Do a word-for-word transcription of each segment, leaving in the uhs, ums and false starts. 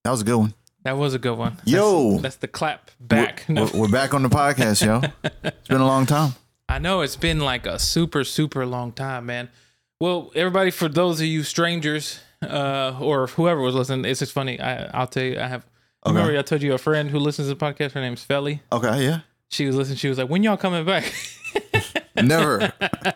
That was a good one. That was a good one. Yo. That's, that's the clap back. We're, No. we're, we're back on the podcast, yo. It's been a long time. I know it's been like a super, super long time, man. Well, everybody, for those of you strangers uh, or whoever was listening, it's just funny. I, I'll tell you, I have, Okay. remember I told you a friend who listens to the podcast, her name's Felly. Okay, yeah. She was listening. She was like, when y'all coming back? Never.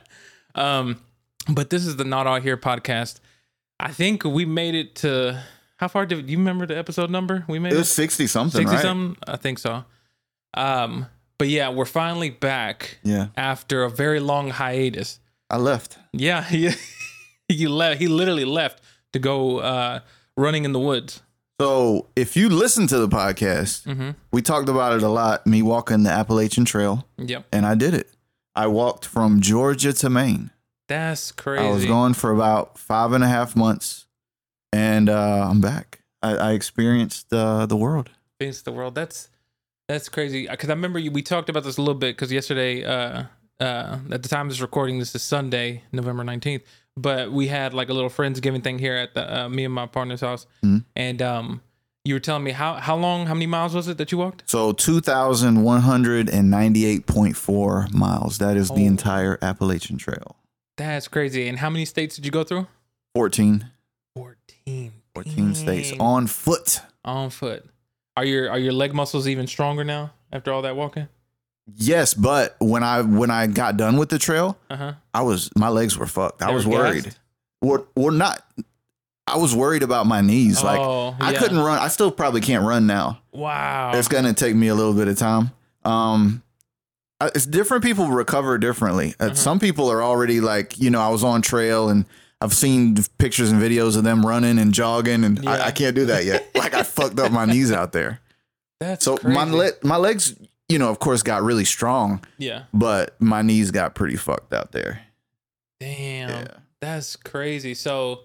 um, But this is the Not All Here podcast. I think we made it to, how far did you remember the episode number? We made It it was sixty something, sixty right? something? I think so. Um, But yeah, we're finally back Yeah. after a very long hiatus. I left. Yeah, he, he left. He literally left to go uh, running in the woods. So if you listen to the podcast, Mm-hmm. we talked about it a lot. Me walking the Appalachian Trail, Yep, and I did it. I walked from Georgia to Maine. that's crazy. I was gone for about five and a half months, and uh, I'm back. I, I experienced uh, the world. Against the world. That's that's crazy. Because I remember you, we talked about this a little bit. Because yesterday, uh, uh, at the time of this recording, this is Sunday, November nineteenth. But we had like a little friendsgiving thing here at the uh, me and my partner's house, Mhm. and um, you were telling me how how long, how many miles was it that you walked? So two thousand one hundred ninety-eight point four miles. That is the Oh. entire Appalachian Trail. That's crazy. And how many states did you go through? fourteen. Fourteen. fourteen states Dang. on foot. On foot. Are your are your leg muscles even stronger now after all that walking? Yes, but when I when I got done with the trail, Uh huh. I was my legs were fucked. I They was were worried. gassed? We're, we're not. I was worried about my knees. Like Oh, I yeah. couldn't run. I still probably can't run now. Wow. It's gonna take me a little bit of time. Um, I- it's different people recover differently. Uh, Mhm. Some people are already like, you know, I was on trail and I've seen pictures and videos of them running and jogging, and Yeah. I, I can't do that yet. Like I fucked up my knees out there. That's So crazy. my le- my legs, you know, of course, got really strong, Yeah. but my knees got pretty fucked out there. Damn. Yeah. That's crazy. So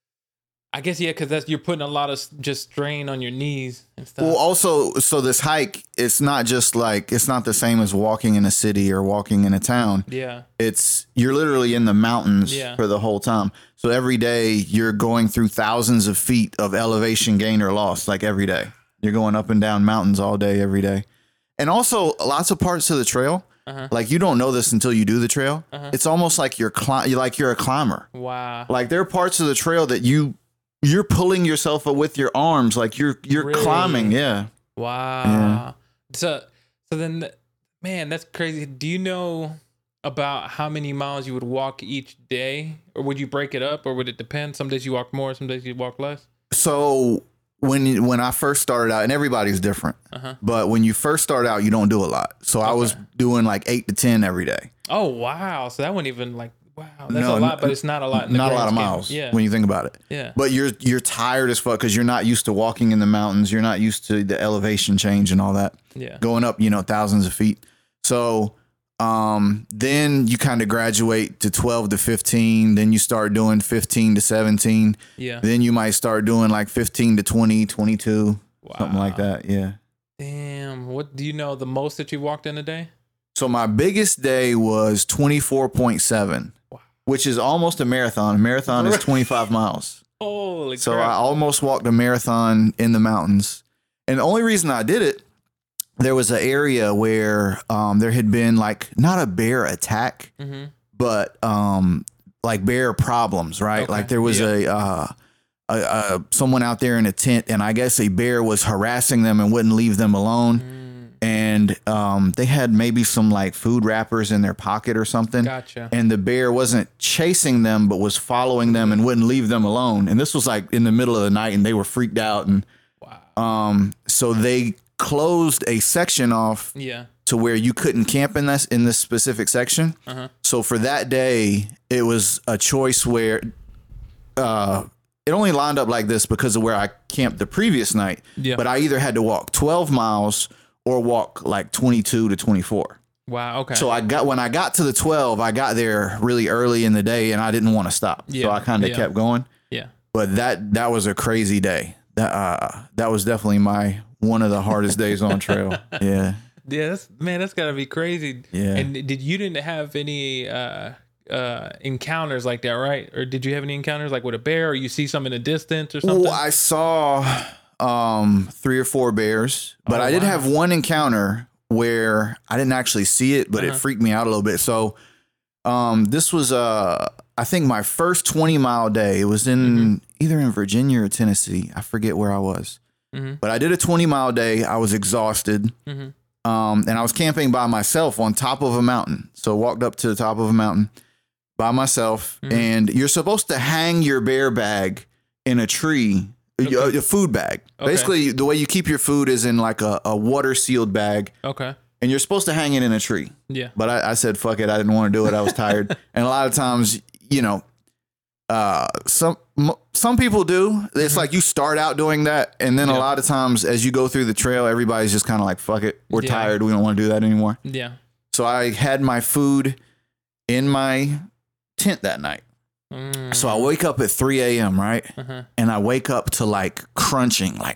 I guess yeah, because that's you're putting a lot of s- just strain on your knees and stuff. Well, also, so this hike, it's not just like, it's not the same as walking in a city or walking in a town. yeah. It's, you're literally in the mountains Yeah. for the whole time. So every day you're going through thousands of feet of elevation gain or loss, like every day. You're going up and down mountains all day, every day. And also lots of parts of the trail, Uh-huh. like you don't know this until you do the trail. Uh-huh. It's almost like you're, cli- you're like you're a climber. Wow. Like there are parts of the trail that you, you're pulling yourself up with your arms, like you're, you're Really? climbing. Yeah. Wow. So so then man, that's crazy. Do you know about how many miles you would walk each day? Or would you break it up, or would it depend? Some days you walk more, some days you walk less? So when you- when I first started out, and everybody's different, Uh-huh. but when you first start out, you don't do a lot. So I was Okay. doing like eight to ten every day. Oh wow. So that wouldn't even like wow. That's No, a lot, n- but it's not a lot in the Not a grand lot of scheme. miles Yeah. when you think about it. Yeah. But you're you're tired as fuck because you're not used to walking in the mountains. You're not used to the elevation change and all that. Yeah. Going up, you know, thousands of feet. So um, then you kind of graduate to twelve to fifteen. Then you start doing fifteen to seventeen. Yeah. Then you might start doing like fifteen to twenty, twenty-two, something like Wow. that. Yeah. Damn. What do you know the most that you walked in a day? So my biggest day was twenty-four point seven, Wow. which is almost a marathon. A marathon is twenty-five miles. Holy So crap. I almost walked a marathon in the mountains. And the only reason I did it, there was an area where um, there had been like not a bear attack, mm-hmm. but um, like bear problems, right? Okay. Like there was Yeah. a, uh, a, a someone out there in a tent, and I guess a bear was harassing them and wouldn't leave them alone. Mm, And um, they had maybe some like food wrappers in their pocket or something. gotcha. And the bear wasn't chasing them, but was following them and wouldn't leave them alone. And this was like in the middle of the night, and they were freaked out. And Wow. um, so they closed a section off Yeah. to where you couldn't camp in this in this specific section. Uh-huh. So for that day, it was a choice where uh, it only lined up like this because of where I camped the previous night. Yeah. But I either had to walk twelve miles or walk like twenty-two to twenty-four. Wow. Okay. So I got when I got to the twelve, I got there really early in the day, and I didn't want to stop. Yeah, So I kind of yeah. kept going. yeah. But that that was a crazy day. That uh, that was definitely my one of the hardest days on trail. Yeah. Yeah. That's man. That's gotta be crazy. Yeah. And did you didn't have any uh uh encounters like that, right? Or did you have any encounters like with a bear, or you see some in the distance or something? Well, I saw um, three or four bears, but Oh, I did wow. have one encounter where I didn't actually see it, but Uh-huh. it freaked me out a little bit. So um, this was, uh, I think, my first twenty mile day. It was in Mm-hmm. either in Virginia or Tennessee. I forget where I was, Mm-hmm. but I did a twenty mile day. I was exhausted. Mm-hmm. Um, and I was camping by myself on top of a mountain. So I walked up to the top of a mountain by myself, Mhm. and you're supposed to hang your bear bag in a tree, Okay. a, a food bag. Okay. Basically, the way you keep your food is in like a, a water sealed bag, Okay. and you're supposed to hang it in a tree. Yeah. But I, I said, fuck it. I didn't want to do it. I was tired. And a lot of times, you know, uh, some m- some people do. It's Mhm. like you start out doing that, and then Yeah. a lot of times as you go through the trail, everybody's just kind of like, fuck it. We're Yeah. tired. We don't want to do that anymore. Yeah. So I had my food in my tent that night. Mm. So I wake up at three a.m., right? Uh-huh. And I wake up to like crunching, like,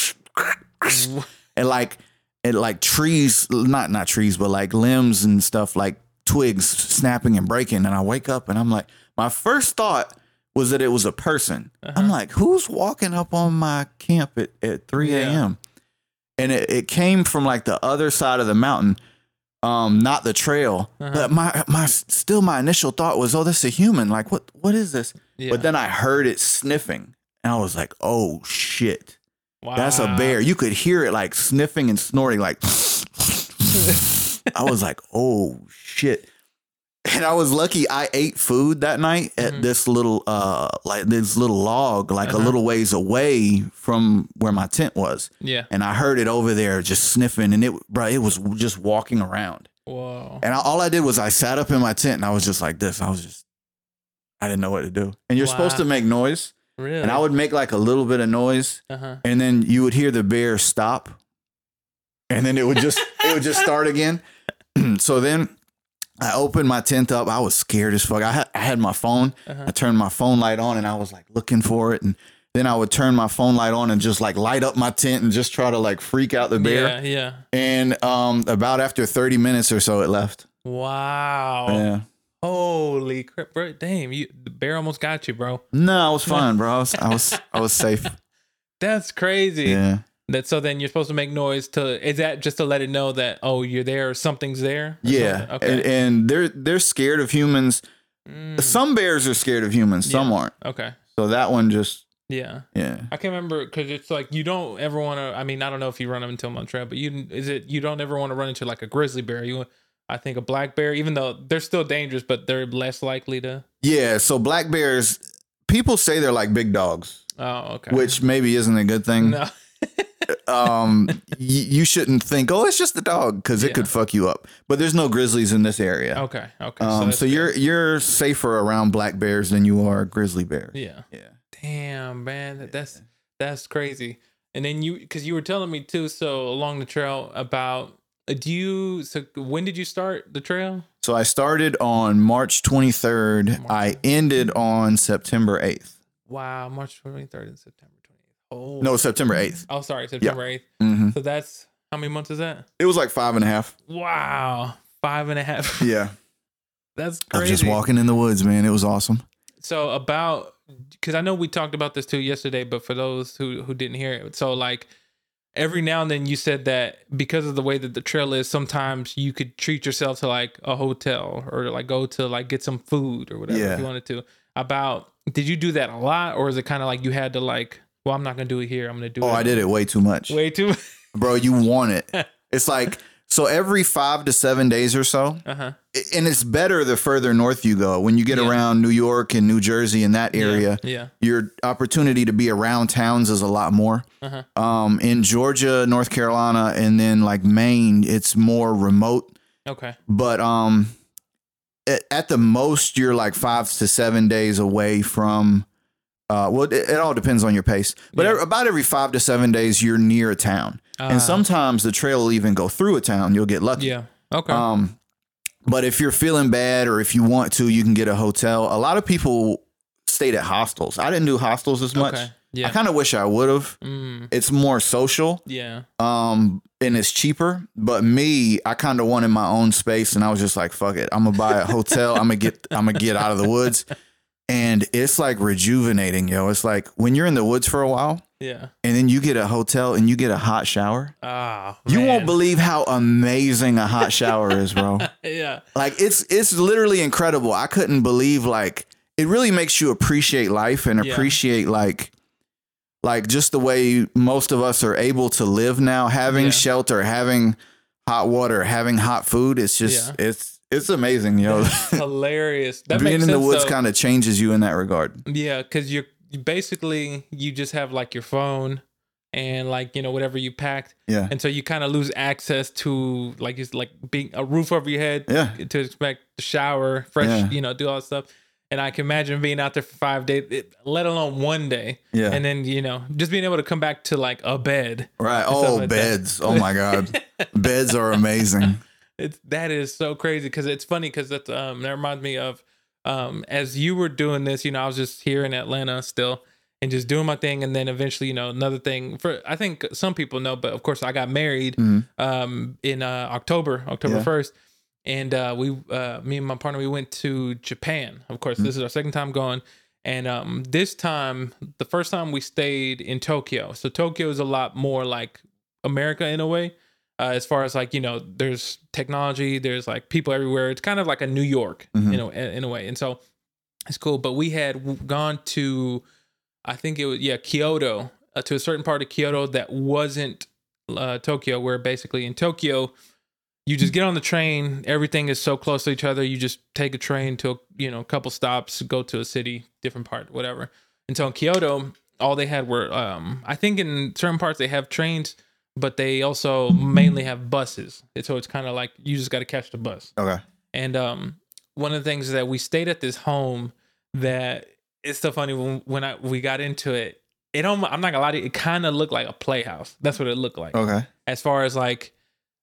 and like, it like trees, not not trees, but like limbs and stuff, like twigs snapping and breaking. And I wake up and I'm like, my first thought was that it was a person. Uh-huh. I'm like, who's walking up on my camp at, at three a.m.? And it, it came from like the other side of the mountain, um, not the trail. Uh-huh. But my my still my initial thought was, oh, this is a human. Like, what what is this? Yeah. But then I heard it sniffing, and I was like, oh shit, Wow. that's a bear. You could hear it like sniffing and snorting, like. I was like, oh shit. And I was lucky I ate food that night at Mhm. this little uh like this little log, like Uh-huh. a little ways away from where my tent was. Yeah. And I heard it over there just sniffing, and it bro, it was just walking around. Whoa. And I, all I did was I sat up in my tent and I was just like this. I was just I didn't know what to do. And you're supposed to Wow. make noise. Really? And I would make like a little bit of noise, Uh-huh. and then you would hear the bear stop, and then it would just it would just start again. So then I opened my tent up. I was scared as fuck. I had, I had my phone. Uh-huh. I turned my phone light on, and I was like looking for it. And then I would turn my phone light on and just like light up my tent and just try to like freak out the bear. Yeah. Yeah. And um, about after thirty minutes or so, it left. Wow. Yeah. Holy crap, bro! Damn, you the bear almost got you, bro. No, I was fine, bro. I was I was I was safe. That's crazy. Yeah. That so then you're supposed to make noise to is that just to let it know that oh you're there or something's there? Or Yeah. something? Okay. And, and they're they're scared of humans. Mm, Some bears are scared of humans. Some Yeah. aren't. okay. So that one just Yeah. yeah. I can't remember because it's like you don't ever want to. I mean, I don't know if you run them into them on trail, but you is it you don't ever want to run into like a grizzly bear. You, I think a black bear, even though they're still dangerous, but they're less likely to. Yeah. So black bears, people say they're like big dogs, Oh, okay. which maybe isn't a good thing. no. um, y- you shouldn't think, oh, it's just a dog, because Yeah. it could fuck you up. But there's no grizzlies in this area. Okay. Okay. Um, that's so good. you're you're safer around black bears than you are grizzly bears. Yeah. Yeah. Damn, man, that, that's that's crazy. And then you, because you were telling me too, so along the trail about uh, do you? So when did you start the trail? So I started on March twenty-third. I ended on September eighth. Wow, March twenty-third and September twenty-eighth. Oh No, September eighth. Oh, sorry, September eighth. hmm So that's how many months is that? It was like five and a half. Wow, five and a half. Yeah. That's I was crazy. just walking in the woods, man. It was awesome. So about because I know we talked about this too yesterday, but for those who who didn't hear it, so like every now and then you said that because of the way that the trail is, sometimes you could treat yourself to like a hotel or like go to like get some food or whatever Yeah. if you wanted to. About did you do that a lot, or is it kind of like you had to like, well, I'm not gonna do it here. I'm gonna do Oh, it. I did it way too much. way too. Bro, you want it. It's like, so every five to seven days or so, uh huh. and it's better the further north you go. When you get Yeah. around New York and New Jersey and that area, Yeah. your opportunity to be around towns is a lot more. Uh huh. Um, in Georgia, North Carolina, and then like Maine, it's more remote. Okay. But um, at, at the most, you're like five to seven days away from. Uh, well, it, it all depends on your pace. But Yeah. e- about every five to seven days, you're near a town, Uh, and sometimes the trail will even go through a town. You'll get lucky. Yeah. Okay. Um, but if you're feeling bad or if you want to, you can get a hotel. A lot of people stayed at hostels. I didn't do hostels as much. okay. Yeah. I kind of wish I would have. mm, It's more social, yeah. um, and it's cheaper. But me, I kind of wanted my own space, and I was just like, "Fuck it, I'm gonna buy a hotel. I'm gonna get, I'm gonna get out of the woods." And it's like rejuvenating, yo. It's like when you're in the woods for a while, Yeah. and then you get a hotel and you get a hot shower. Ah, You man. won't believe how amazing a hot shower is, bro. Yeah. Like it's it's literally incredible. I couldn't believe like it really makes you appreciate life and Yeah. appreciate like like just the way most of us are able to live now, having Yeah. shelter, having hot water, having hot food. It's just Yeah. it's it's amazing, yo. Hilarious. That Being makes in sense, the woods though. kind of changes you in that regard. Yeah, because you're you basically you just have like your phone and like you know whatever you packed, Yeah. and so you kind of lose access to like it's like being a roof over your head. Yeah. To expect the shower, fresh, Yeah. you know, do all that stuff. And I can imagine being out there for five days, it, let alone one day. Yeah. And then you know just being able to come back to like a bed. Right. stuff Oh, like that. beds. Oh my God. Beds are amazing. It's that is so crazy because it's funny because that's um that reminds me of um as you were doing this, you know, I was just here in Atlanta still and just doing my thing, and then eventually, you know, another thing for I think some people know, but of course I got married Mhm. um in uh October, October Yeah. first. And uh we uh me and my partner we went to Japan. Of course, Mm-hmm. this is our second time going. And um this time, the first time we stayed in Tokyo. So Tokyo is a lot more like America in a way. Uh, as far as like you know, there's technology, there's like people everywhere. It's kind of like a New York, Mhm. you know, in, in a way, and so it's cool. But we had w- gone to, I think it was yeah, Kyoto, uh, to a certain part of Kyoto that wasn't uh, Tokyo. Where basically in Tokyo, you just get on the train. Everything is so close to each other. You just take a train to you know a couple stops, go to a city, different part, whatever. And so in Kyoto, all they had were um, I think in certain parts they have trains, but they also mainly have buses. And so it's kind of like you just got to catch the bus. Okay. And um, one of the things is that we stayed at this home that it's so funny when when I we got into it. It almost, I'm not gonna lie to you, it kind of looked like a playhouse. That's what it looked like. Okay. As far as like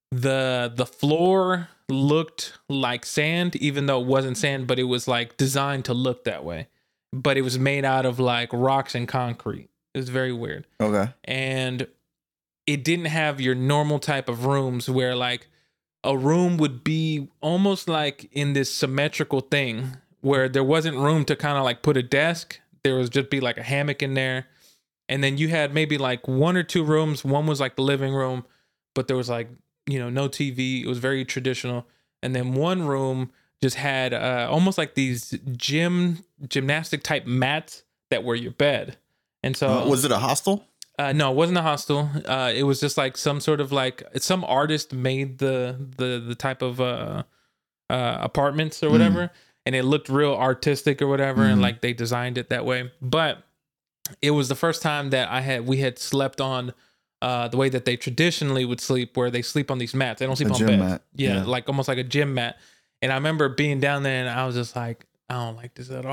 the the floor looked like sand, even though it wasn't sand, but it was like designed to look that way. But it was made out of like rocks and concrete. It was very weird. Okay. And it didn't have your normal type of rooms where like a room would be almost like in this symmetrical thing where there wasn't room to kind of like put a desk. There was just be like a hammock in there. And then you had maybe like one or two rooms. One was like the living room, but there was like, you know, no T V. It was very traditional. And then one room just had uh, almost like these gym gymnastic type mats that were your bed. And so Uh, was it a hostel? uh, no, it wasn't a hostel. Uh, it was just like some sort of like some artist made the the the type of uh, uh, apartments or whatever, and it looked real artistic or whatever, and Mhm. like they designed it that way. But it was the first time that I had we had slept on uh, the way that they traditionally would sleep, where they sleep on these mats. They don't sleep A on gym beds. mat, Yeah, yeah. like almost like a gym mat. And I remember being down there, and I was just like, I don't like this at all.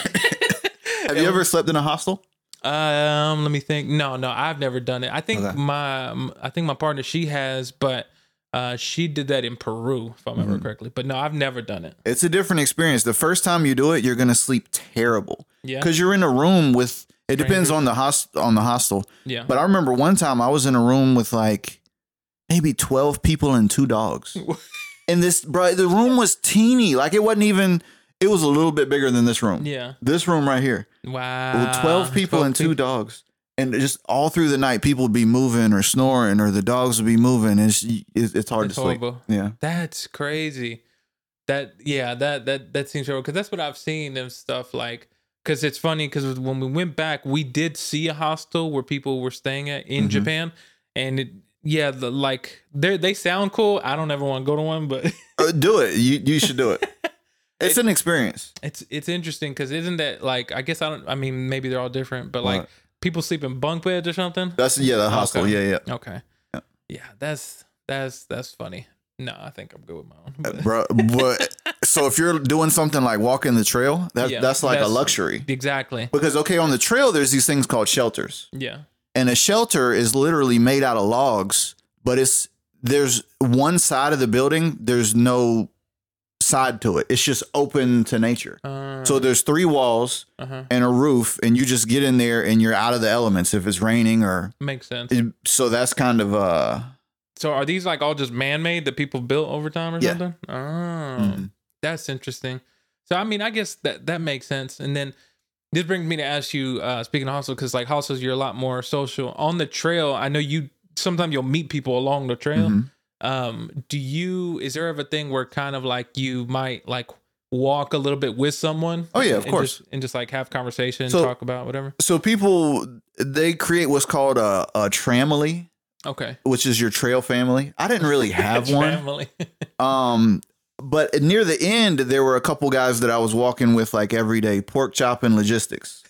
Have you ever slept in a hostel? Um, let me think. No, no, I've never done it. I think Okay. my, I think my partner, she has, but uh, she did that in Peru, if I remember Mm-hmm. correctly. But no, I've never done it. It's a different experience. The first time you do it, you're gonna sleep terrible Yeah, because you're in a room with. It depends Strangers. on the host on the hostel. yeah. But I remember one time I was in a room with like maybe twelve people and two dogs. And this, bro, the room was teeny. Like it wasn't even. It was a little bit bigger than this room. Yeah. This room right here. Wow. With twelve people twelve and two people. dogs. And just all through the night, people would be moving or snoring, or the dogs would be moving. It's it's, it's hard It's to sleep. horrible. Yeah. That's crazy. That yeah, that that that seems horrible because that's what I've seen and stuff like. Because it's funny because when we went back, we did see a hostel where people were staying at in Mhm. Japan, and it yeah, the like they they sound cool. I don't ever want to go to one, but Uh, do it. You you should do it. It's an experience. it's it's interesting because isn't that like I guess I don't I mean maybe they're all different, but like What? people sleep in bunk beds or something. That's yeah, the hostel. Okay. Yeah, yeah. Okay. Yeah. Yeah, that's that's that's funny. No, I think I'm good with my own. but- Bro, but so if you're doing something like walking the trail, that, Yeah, that's like that's- a luxury. Exactly. Because okay, on the trail there's these things called shelters. Yeah. And a shelter is literally made out of logs, but it's there's one side of the building, there's no side to it. It's just open to nature. Uh, So there's three walls uh-huh. and a roof, and you just get in there and you're out of the elements if it's raining or Makes sense. so that's kind of uh So are these like all just man-made that people built over time or Yeah. something? Oh, Mhm. that's interesting. So I mean, I guess that that makes sense. And then This brings me to ask you, uh, speaking of hostels, because like hostels, you're a lot more social. On the trail, I know you, sometimes you'll meet people along the trail. Mm-hmm. Um, do you, is there ever a thing where kind of like you might like walk a little bit with someone? Oh yeah, of and course. Just, and just like have conversation, so, talk about whatever? So people, they create what's called a, a tramily. Okay. Which is your trail family. I didn't really have one. um, but near the end, there were a couple guys that I was walking with like every day. Pork chop and logistics.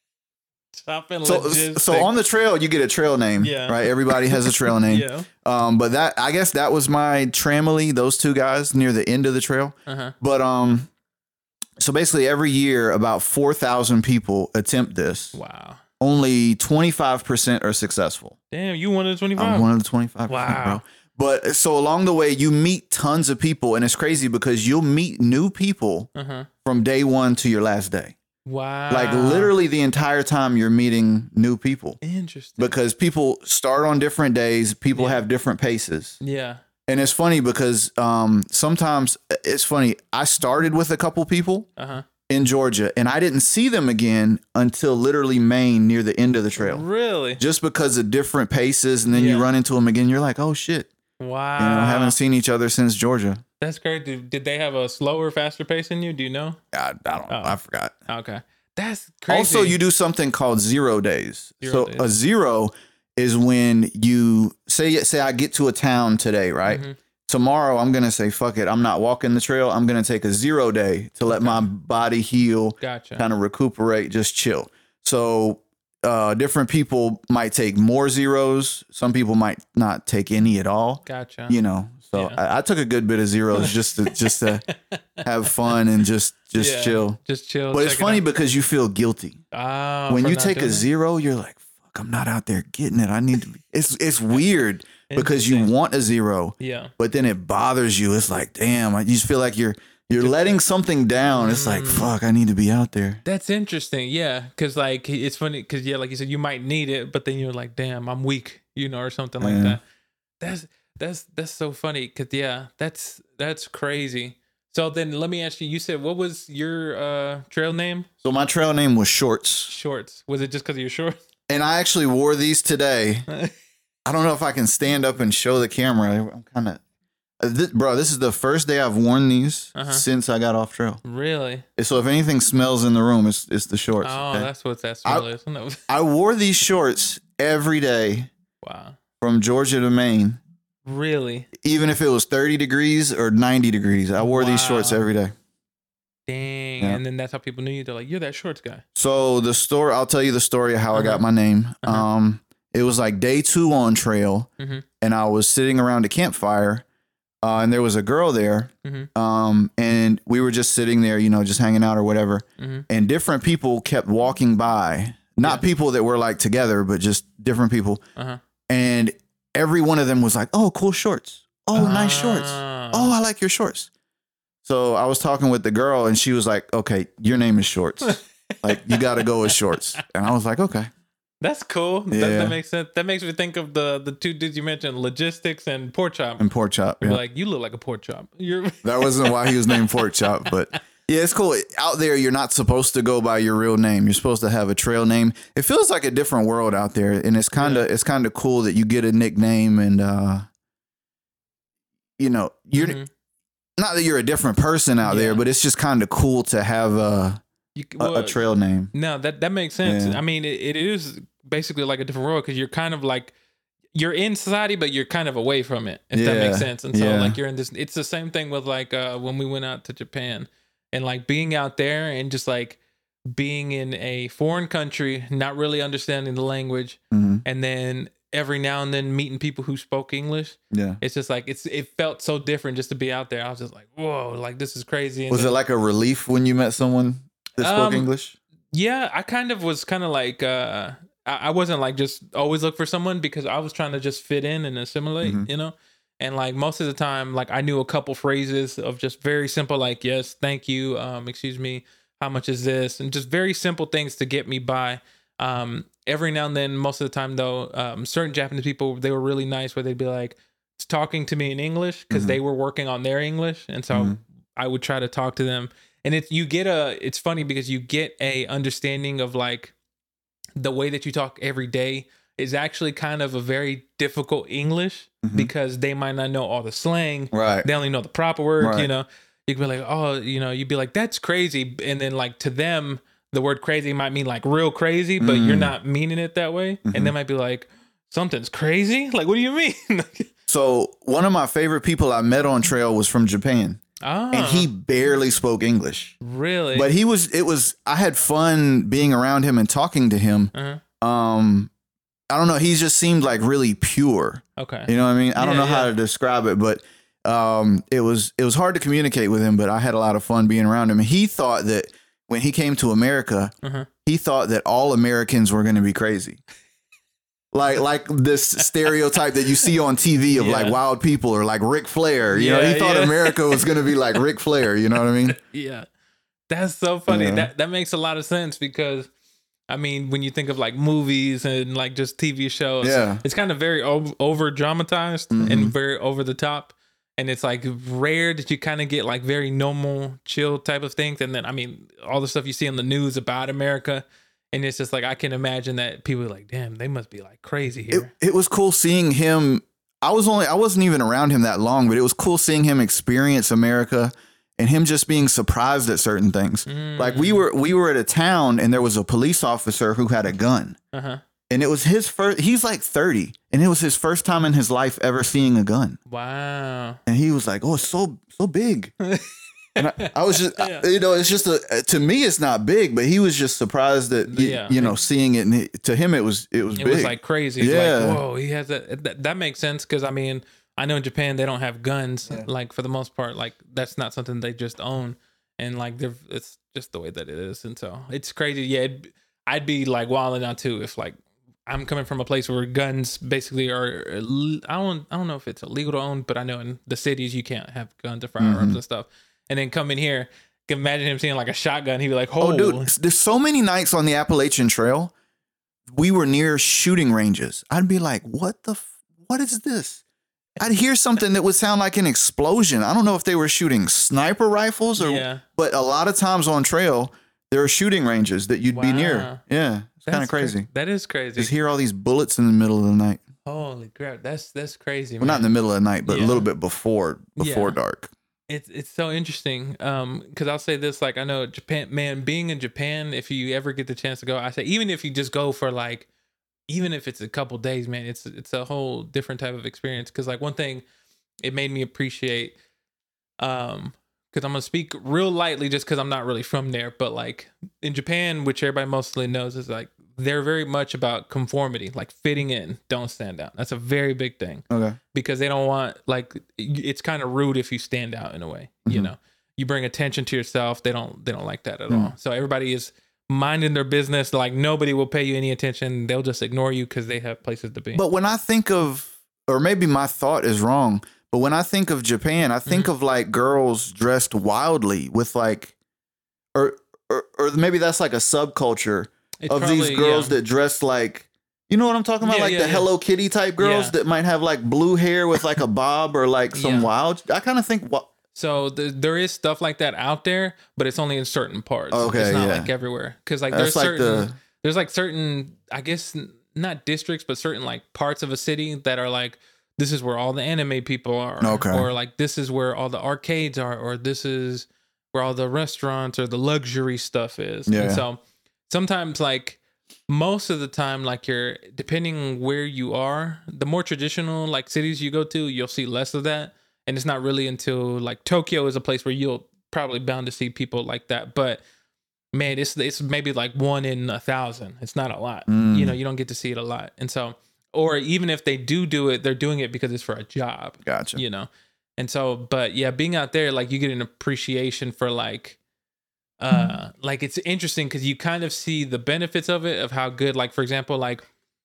Chop and so, logistics. So on the trail, you get a trail name. Yeah. Right. Everybody has a trail name. Yeah. Um, but that I guess that was my tramily. Those two guys near the end of the trail. Uh-huh. But um, so basically every year about four thousand people attempt this. Wow. Only twenty-five percent are successful. Damn, you one of the twenty-five? I'm one of the twenty-five percent, wow. Bro. But so along the way, you meet tons of people, and it's crazy because you'll meet new people uh-huh. from day one to your last day. Wow. Like literally the entire time you're meeting new people. Interesting. Because people start on different days. People yeah. have different paces. Yeah. And it's funny because um, sometimes it's funny. I started with a couple people. Uh-huh. in Georgia, and I didn't see them again until literally Maine near the end of the trail. Really? Just because of different paces, and then yeah. you run into them again. You're like, oh shit. Wow. You know, haven't seen each other since Georgia. That's great. Did, did they have a slower, faster pace than you? Do you know? I, I don't know. Oh. I forgot. Okay. That's crazy. Also, you do something called zero days. Zero so days. A zero is when you say, say I get to a town today, right? Mm-hmm. Tomorrow, I'm going to say, fuck it. I'm not walking the trail. I'm going to take a zero day to let my body heal, gotcha. kind of recuperate, just chill. So uh, different people might take more zeros. Some people might not take any at all. Gotcha. You know, so yeah. I, I took a good bit of zeros just to just to have fun and just just yeah, chill. Just chill. But it's funny it because you feel guilty. Oh, when you take a zero, you're like, fuck, I'm not out there getting it. I need to be. It's, it's weird. Because you want a zero, yeah, but then it bothers you. It's like, damn, you just feel like you're you're letting something down. It's like, fuck, I need to be out there. That's interesting, yeah. Because like it's funny, because yeah, like you said, you might need it, but then you're like, damn, I'm weak, you know, or something like yeah. that. That's that's that's so funny. Cause yeah, that's that's crazy. So then let me ask you. You said what was your uh, trail name? So my trail name was Shorts. Shorts. Was it just because of your shorts? And I actually wore these today. I don't know if I can stand up and show the camera. I'm kind of, th- bro, this is the first day I've worn these uh-huh. since I got off trail. Really? So if anything smells in the room, it's it's the shorts. Oh, okay? that's what that smell I, is. No. I wore these shorts every day. Wow. From Georgia to Maine. Really? Even if it was thirty degrees or ninety degrees, I wore wow. these shorts every day. Dang. Yeah. And then that's how people knew you. They're like, you're that shorts guy. So the story, I'll tell you the story of how uh-huh. I got my name. Uh-huh. Um. It was like day two on trail, mm-hmm. and I was sitting around a campfire, uh, and there was a girl there, mm-hmm. um, and we were just sitting there, you know, just hanging out or whatever. Mm-hmm. And different people kept walking by, not yeah. people that were like together, but just different people. Uh-huh. And every one of them was like, "Oh, cool shorts. Oh, uh. nice shorts. Oh, I like your shorts." So I was talking with the girl, and she was like, "Okay, your name is Shorts. Like you got to go with Shorts." And I was like, "Okay." That's cool. Yeah. That, that makes sense. That makes me think of the the two dudes you mentioned, Logistics and Pork Chop. And Pork Chop, yeah. Like, you look like a pork chop. You're That wasn't why he was named Pork Chop, but yeah, it's cool. Out there, you're not supposed to go by your real name. You're supposed to have a trail name. It feels like a different world out there, and it's kind of yeah. it's kind of cool that you get a nickname, and uh, you know, you're mm-hmm. not that you're a different person out yeah. there, but it's just kind of cool to have a. You, well, a, a trail name. No, that, that makes sense. Yeah. I mean, it, it is basically like a different world because you're kind of like, you're in society, but you're kind of away from it, if yeah. that makes sense. And so yeah. like you're in this, it's the same thing with like uh, when we went out to Japan and like being out there and just like being in a foreign country, not really understanding the language. Mm-hmm. And then every now and then meeting people who spoke English. Yeah. It's just like, it's it felt so different just to be out there. I was just like, whoa, like this is crazy. And was then, it like a relief when you met someone that spoke um, English? Yeah, I kind of was kind of like, uh, I, I wasn't like just always look for someone because I was trying to just fit in and assimilate, mm-hmm. you know? And like most of the time, like I knew a couple phrases of just very simple, like, yes, thank you. Um, excuse me. How much is this? And just very simple things to get me by. Um, every now and then, most of the time though, um, certain Japanese people, they were really nice where they'd be like talking to me in English because mm-hmm. they were working on their English. And so mm-hmm. I would try to talk to them. and it's you get a it's funny because you get a understanding of like the way that you talk every day is actually kind of a very difficult English mm-hmm. because they might not know all the slang. Right. They only know the proper words, right. you know. You could be like, oh, you know, you'd be like, that's crazy. And then like to them, the word crazy might mean like real crazy, but mm. you're not meaning it that way. Mm-hmm. And they might be like, something's crazy? Like, what do you mean? So one of my favorite people I met on trail was from Japan. Oh. And he barely spoke English. Really? But he was, it was, I had fun being around him and talking to him. Uh-huh. Um, I don't know. He just seemed like really pure. Okay. You know what I mean? I don't yeah, know yeah. how to describe it, but um, it was, it was hard to communicate with him, but I had a lot of fun being around him. And he thought that when he came to America, uh-huh. he thought that all Americans were going to be crazy. Like like this stereotype that you see on T V of yeah. like wild people or like Ric Flair. You yeah, know, he thought yeah. America was going to be like Ric Flair. You know what I mean? Yeah. That's so funny. Yeah. That that makes a lot of sense because, I mean, when you think of like movies and like just T V shows, yeah. it's kind of very over, over dramatized mm-hmm. and very over the top. And it's like rare that you kind of get like very normal, chill type of things. And then, I mean, all the stuff you see on the news about America. And it's just like, I can imagine that people are like, damn, they must be like crazy here. It, it was cool seeing him. I was only, I wasn't even around him that long, but it was cool seeing him experience America and him just being surprised at certain things. Mm. Like we were, we were at a town and there was a police officer who had a gun. Uh-huh. And it was his first, he's like thirty and it was his first time in his life ever seeing a gun. Wow. And he was like, oh, it's so, so big. And I, I was just, yeah. I, you know, it's just a, to me, it's not big, but he was just surprised that, you, yeah. you know, seeing it. And he, to him, it was, it was it big. It was like crazy. It's yeah. like, whoa, he has that. That, that makes sense. Cause I mean, I know in Japan, they don't have guns. Yeah. Like for the most part, like that's not something they just own. And like, they're, it's just the way that it is. And so it's crazy. Yeah. It, I'd be like wilding out too if like I'm coming from a place where guns basically are, I don't, I don't know if it's illegal to own, but I know in the cities you can't have guns or firearms mm-hmm. and stuff. And then come in here, can imagine him seeing like a shotgun. He'd be like, oh, oh, dude, there's so many nights on the Appalachian Trail. We were near shooting ranges. I'd be like, what the, f- what is this? I'd hear something that would sound like an explosion. I don't know if they were shooting sniper rifles or, yeah. but a lot of times on trail, there are shooting ranges that you'd wow. be near. Yeah. It's kind of crazy. Cra- that is crazy. Just hear all these bullets in the middle of the night. Holy crap. That's, that's crazy. Well, man. Not in the middle of the night, but yeah. a little bit before, before yeah. dark. It's it's so interesting um because I'll say this, like I know Japan, man, being in Japan, if you ever get the chance to go, I say even if you just go for like, even if it's a couple days, man, it's it's a whole different type of experience. Because like one thing, it made me appreciate, um because I'm gonna speak real lightly just because I'm not really from there, but like in Japan, which everybody mostly knows, is like they're very much about conformity, like fitting in, don't stand out. That's a very big thing. Okay. Because they don't want, like, it's kind of rude if you stand out in a way. Mm-hmm. You know, you bring attention to yourself. They don't, they don't like that at mm-hmm. all. So everybody is minding their business. Like nobody will pay you any attention. They'll just ignore you because they have places to be. But when I think of, or maybe my thought is wrong, but when I think of Japan, I think mm-hmm. of like girls dressed wildly with like, or, or, or maybe that's like a subculture. It's of probably, these girls yeah. that dress like, you know what I'm talking about? Yeah, like yeah, the yeah. Hello Kitty type girls yeah. that might have like blue hair with like a bob or like some yeah. wild. I kind of think what. So the, there is stuff like that out there, but it's only in certain parts. Okay, it's not yeah. like everywhere. Because like That's there's like certain, the... there's like certain, I guess not districts, but certain like parts of a city that are like, this is where all the anime people are. Okay. Or like this is where all the arcades are, or this is where all the restaurants or the luxury stuff is. Yeah. And so sometimes like, most of the time, like you're depending where you are, the more traditional like cities you go to, you'll see less of that. And it's not really until like Tokyo is a place where you'll probably bound to see people like that. But man, it's it's maybe like one in a thousand. It's not a lot. Mm. You know, you don't get to see it a lot. And so, or even if they do do it, they're doing it because it's for a job. Gotcha. You know, and so, but yeah, being out there, like you get an appreciation for like. Uh, like it's interesting because you kind of see the benefits of it, of how good, like for example, like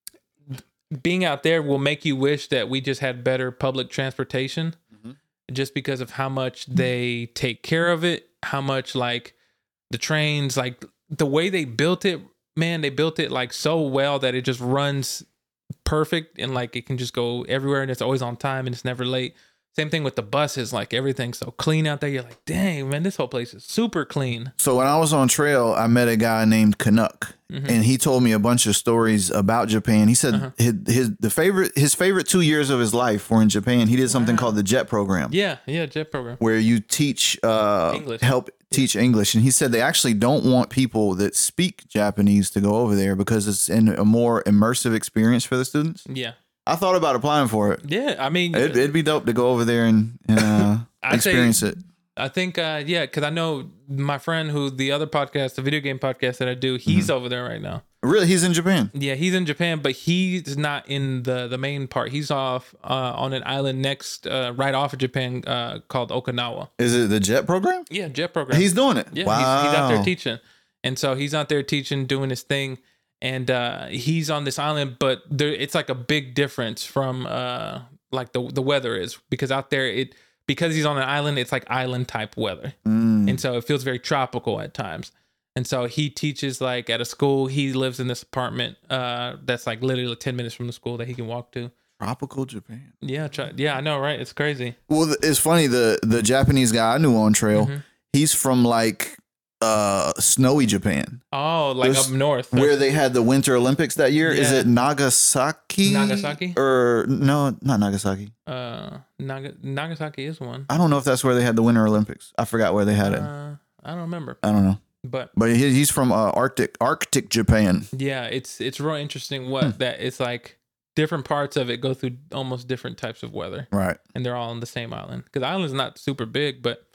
being out there will make you wish that we just had better public transportation, mm-hmm. just because of how much they take care of it, how much like the trains, like the way they built it, man, they built it like so well that it just runs perfect and like it can just go everywhere and it's always on time and it's never late. Same thing with the buses. Like everything's so clean out there. You're like, dang, man, this whole place is super clean. So when I was on trail, I met a guy named Canuck, mm-hmm. and he told me a bunch of stories about Japan. He said uh-huh. his, his the favorite his favorite two years of his life were in Japan. He did something wow. called the JET program. Yeah, yeah, JET program, where you teach uh, English. help teach English. And he said they actually don't want people that speak Japanese to go over there because it's in a more immersive experience for the students. Yeah. I thought about applying for it. Yeah, I mean, it'd, it'd be dope to go over there and, and uh, experience say, it. I think, uh, yeah, because I know my friend who the other podcast, the video game podcast that I do, he's mm-hmm. over there right now. Really, he's in Japan. Yeah, he's in Japan, but he's not in the the main part. He's off uh, on an island next, uh, right off of Japan, uh, called Okinawa. Is it the JET program? Yeah, JET program. He's doing it. Yeah, wow. he's, he's out there teaching, and so he's out there teaching, doing his thing. And uh, he's on this island, but there, it's like a big difference from uh, like the the weather is, because out there it because he's on an island, it's like island type weather, mm. and so it feels very tropical at times. And so he teaches like at a school. He lives in this apartment uh, that's like literally ten minutes from the school that he can walk to. Tropical Japan. Yeah, try, yeah, I know, right? It's crazy. Well, it's funny. The the Japanese guy I knew on trail, mm-hmm. he's from like. Uh, snowy Japan. Oh, like There's, up north, where they had the Winter Olympics that year. Yeah. Is it Nagasaki? Nagasaki? Or no, not Nagasaki. Uh, Naga, Nagasaki is one. I don't know if that's where they had the Winter Olympics. I forgot where they had uh, it. I don't remember. I don't know. But but he, he's from uh, Arctic Arctic Japan. Yeah, it's it's real interesting what hmm. that it's like. Different parts of it go through almost different types of weather, right? And they're all on the same island because the island's not super big, but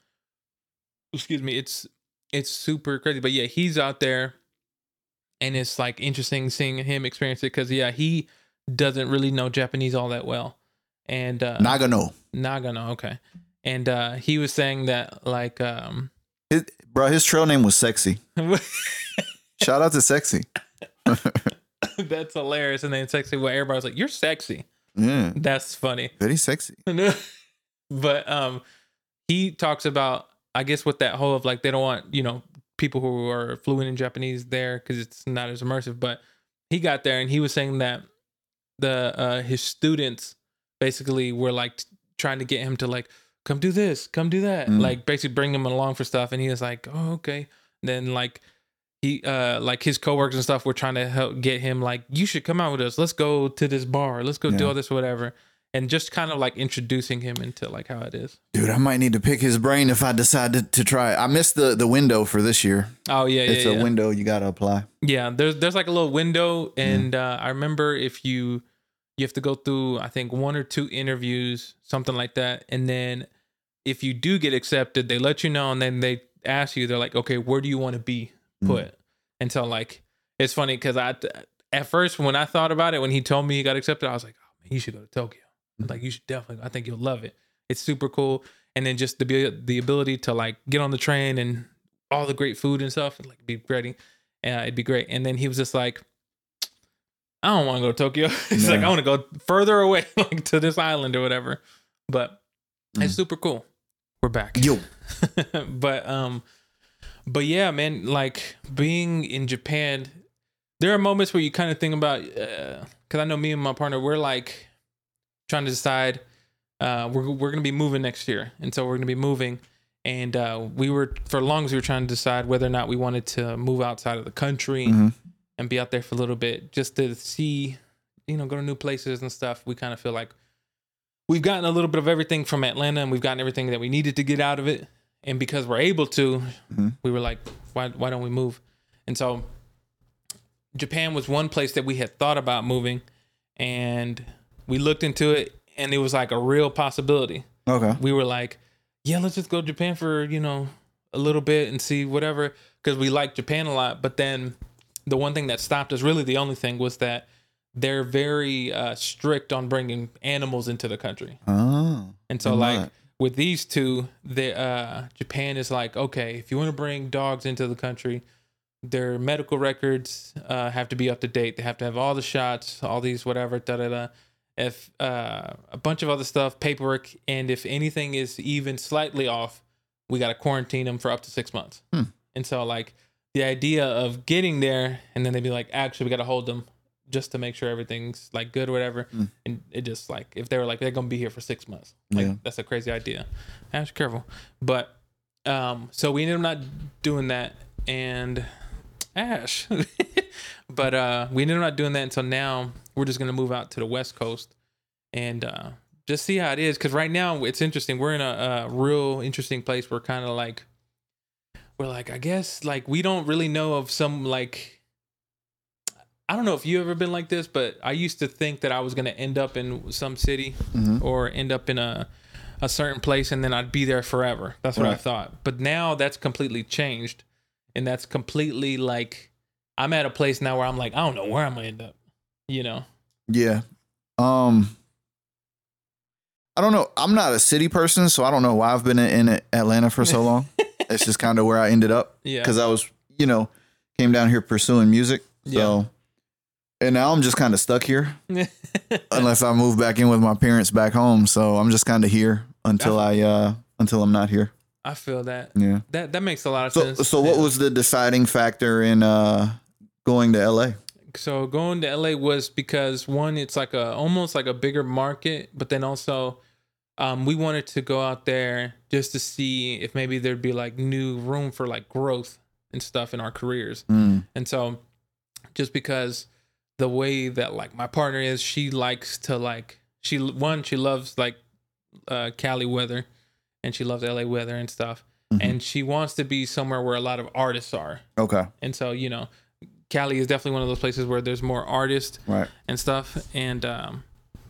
excuse me, it's. It's super crazy, but yeah, he's out there, and it's like interesting seeing him experience it because yeah, he doesn't really know Japanese all that well, and uh, Nagano, Nagano, okay, and uh, he was saying that like, um, his, bro, his trail name was Sexy. Shout out to Sexy. That's hilarious, and then Sexy, well, everybody's like, "You're sexy." Yeah, that's funny. Very sexy. But um, he talks about. I guess with that whole of like they don't want, you know, people who are fluent in Japanese there because it's not as immersive. But he got there and he was saying that the uh, his students basically were like t- trying to get him to like come do this, come do that, mm. like basically bring him along for stuff. And he was like, oh okay. And then like he uh like his coworkers and stuff were trying to help get him like you should come out with us. Let's go to this bar. Let's go yeah. do all this whatever. And just kind of like introducing him into like how it is. Dude, I might need to pick his brain if I decide to, to try it. I missed the, the window for this year. Oh, yeah, yeah, It's a yeah. window you got to apply. Yeah, there's there's like a little window. And mm. uh, I remember if you, you have to go through, I think, one or two interviews, something like that. And then if you do get accepted, they let you know. And then they ask you, they're like, okay, where do you want to be put? Mm. And so like, it's funny because I, at first, when I thought about it, when he told me he got accepted, I was like, oh, man, you should go to Tokyo. Like you should definitely, I think you'll love it. It's super cool. And then just the the ability to like get on the train and all the great food and stuff, like be ready. Uh, it'd be great. And then he was just like, I don't want to go to Tokyo. He's yeah. like, I want to go further away, like to this island or whatever. But mm. it's super cool. We're back. Yo. but um, but yeah, man, like being in Japan, there are moments where you kind of think about, uh, because I know me and my partner, we're like. Trying to decide, uh, we're we're gonna be moving next year, and so we're gonna be moving, and uh, we were for long as we were trying to decide whether or not we wanted to move outside of the country mm-hmm. and be out there for a little bit, just to see, you know, go to new places and stuff. We kind of feel like we've gotten a little bit of everything from Atlanta, and we've gotten everything that we needed to get out of it, and because we're able to, mm-hmm. we were like, why why don't we move? And so Japan was one place that we had thought about moving, and we looked into it and it was like a real possibility. Okay. We were like, yeah, let's just go to Japan for, you know, a little bit and see whatever. Because we like Japan a lot. But then the one thing that stopped us, really the only thing, was that they're very uh, strict on bringing animals into the country. Oh. And so like right. with these two, the uh, Japan is like, okay, if you want to bring dogs into the country, their medical records uh, have to be up to date. They have to have all the shots, all these whatever, da da da. If uh, a bunch of other stuff, paperwork, and if anything is even slightly off, we got to quarantine them for up to six months. Hmm. And so, like, the idea of getting there, and then they'd be like, actually, we got to hold them just to make sure everything's like good or whatever. Mm. And it just like, if they were like, they're going to be here for six months. Like yeah. that's a crazy idea. Ash, careful. But, um, so we ended up not doing that and Ash, but, uh, we ended up not doing that until now. We're just going to move out to the West Coast and, uh, just see how it is. Cause right now it's interesting. We're in a, a real interesting place. We're kind of like, we're like, I guess like, we don't really know of some like, I don't know if you've ever been like this, but I used to think that I was going to end up in some city mm-hmm. or end up in a a certain place and then I'd be there forever. That's what right. I thought. But now that's completely changed. And that's completely like, I'm at a place now where I'm like, I don't know where I'm going to end up, you know? Yeah. Um, I don't know. I'm not a city person, so I don't know why I've been in, in Atlanta for so long. It's just kind of where I ended up. Yeah. Because I was, you know, came down here pursuing music. So. Yeah. And now I'm just kind of stuck here unless I move back in with my parents back home. So I'm just kind of here until I, uh, until I'm not here. I feel that. Yeah. That, that makes a lot of so, sense. So what yeah. was the deciding factor in, uh, going to L A? So going to L A was because one, it's like a, almost like a bigger market, but then also, um, we wanted to go out there just to see if maybe there'd be like new room for like growth and stuff in our careers. Mm. And so just because the way that like my partner is, she likes to like, she, one, she loves like uh, Cali weather and she loves L A weather and stuff. Mm-hmm. And she wants to be somewhere where a lot of artists are. Okay. And so, you know, Cali is definitely one of those places where there's more artists right. and stuff. And um,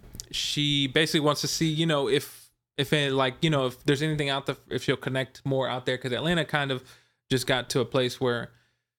she basically wants to see, you know, if, if it, like, you know, if there's anything out there, if she'll connect more out there. Cause Atlanta kind of just got to a place where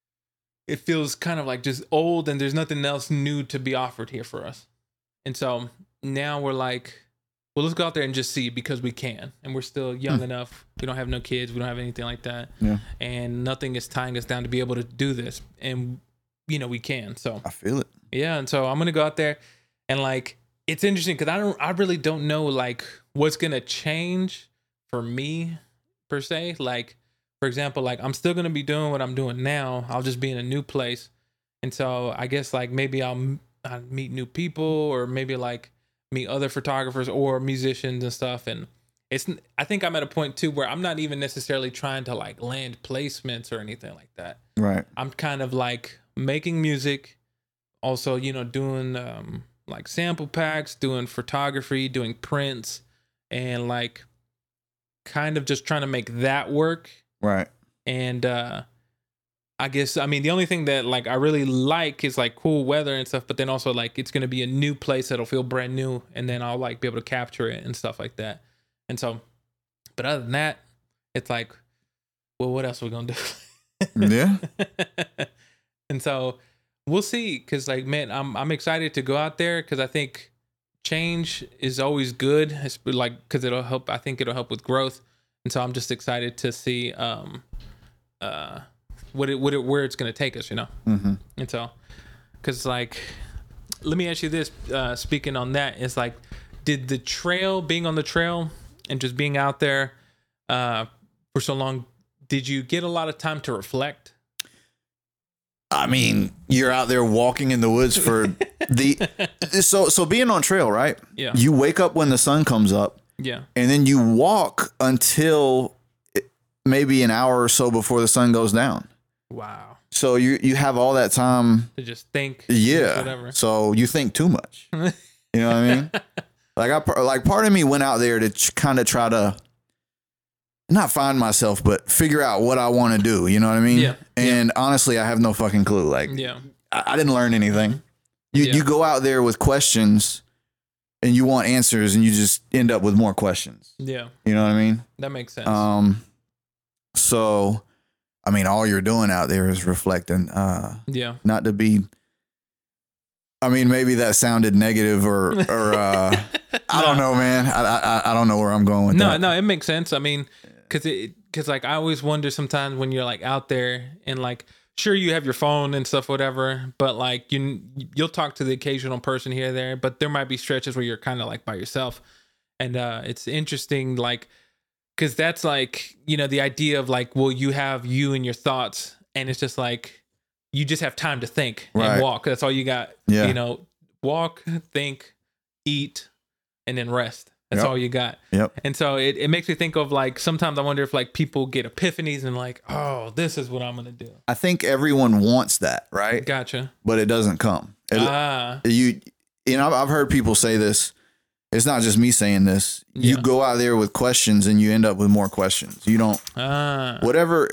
it feels kind of like just old and there's nothing else new to be offered here for us. And so now we're like, well, let's go out there and just see because we can. And we're still young mm. enough. We don't have no kids. We don't have anything like that. Yeah. And nothing is tying us down to be able to do this. And, you know, we can. So I feel it. Yeah. And so I'm going to go out there and like, it's interesting because I don't, I really don't know like what's going to change for me per se. Like, for example, like I'm still going to be doing what I'm doing now. I'll just be in a new place. And so I guess like maybe I'll, I'll meet new people or maybe like meet other photographers or musicians and stuff. And it's, I think I'm at a point too where I'm not even necessarily trying to like land placements or anything like that. Right. I'm kind of like making music, also, you know, doing um, like sample packs, doing photography, doing prints and like kind of just trying to make that work. Right. And uh I guess I mean the only thing that like I really like is like cool weather and stuff, but then also like it's gonna be a new place that'll feel brand new and then I'll like be able to capture it and stuff like that. And so but other than that, it's like, well, what else are we gonna do? Yeah. And so we'll see. Cause like man, I'm I'm excited to go out there because I think change is always good. It's like because it'll help, I think it'll help with growth. And so I'm just excited to see um, uh, what it, what it, where it's going to take us, you know? Mm-hmm. And so, because like, let me ask you this, uh, speaking on that, it's like, did the trail, being on the trail and just being out there uh, for so long, did you get a lot of time to reflect? I mean, you're out there walking in the woods for the, so, so being on trail, right? Yeah. You wake up when the sun comes up. Yeah. And then you walk until maybe an hour or so before the sun goes down. Wow. So you, you have all that time to just think. Yeah. Whatever. So you think too much. You know what I mean? Like I, like part of me went out there to ch- kind of try to not find myself, but figure out what I want to do. You know what I mean? Yeah. And yeah. honestly, I have no fucking clue. Like, yeah. I, I didn't learn anything. You, yeah. you go out there with questions. And you want answers and you just end up with more questions. Yeah. You know what I mean? That makes sense. Um, so, I mean, all you're doing out there is reflecting. Uh, yeah. Not to be, I mean, maybe that sounded negative or, or uh, no. I don't know, man. I, I I don't know where I'm going with no, that. No, no, it makes sense. I mean, cause it, cause like I always wonder sometimes when you're like out there and like, sure, you have your phone and stuff, whatever, but like you, you'll talk to the occasional person here or there, but there might be stretches where you're kind of like by yourself. And uh, it's interesting, like, cause that's like, you know, the idea of like, well, you have you and your thoughts. And it's just like, you just have time to think Right. and walk. That's all you got. Yeah. You know, walk, think, eat, and then rest. That's Yep. all you got. Yep. And so it, it makes me think of like, sometimes I wonder if like people get epiphanies and like, oh, this is what I'm going to do. I think everyone wants that, right? Gotcha. But it doesn't come. It, Ah, you, you know, I've heard people say this. It's not just me saying this. You Yeah. go out there with questions and you end up with more questions. You don't, ah, whatever,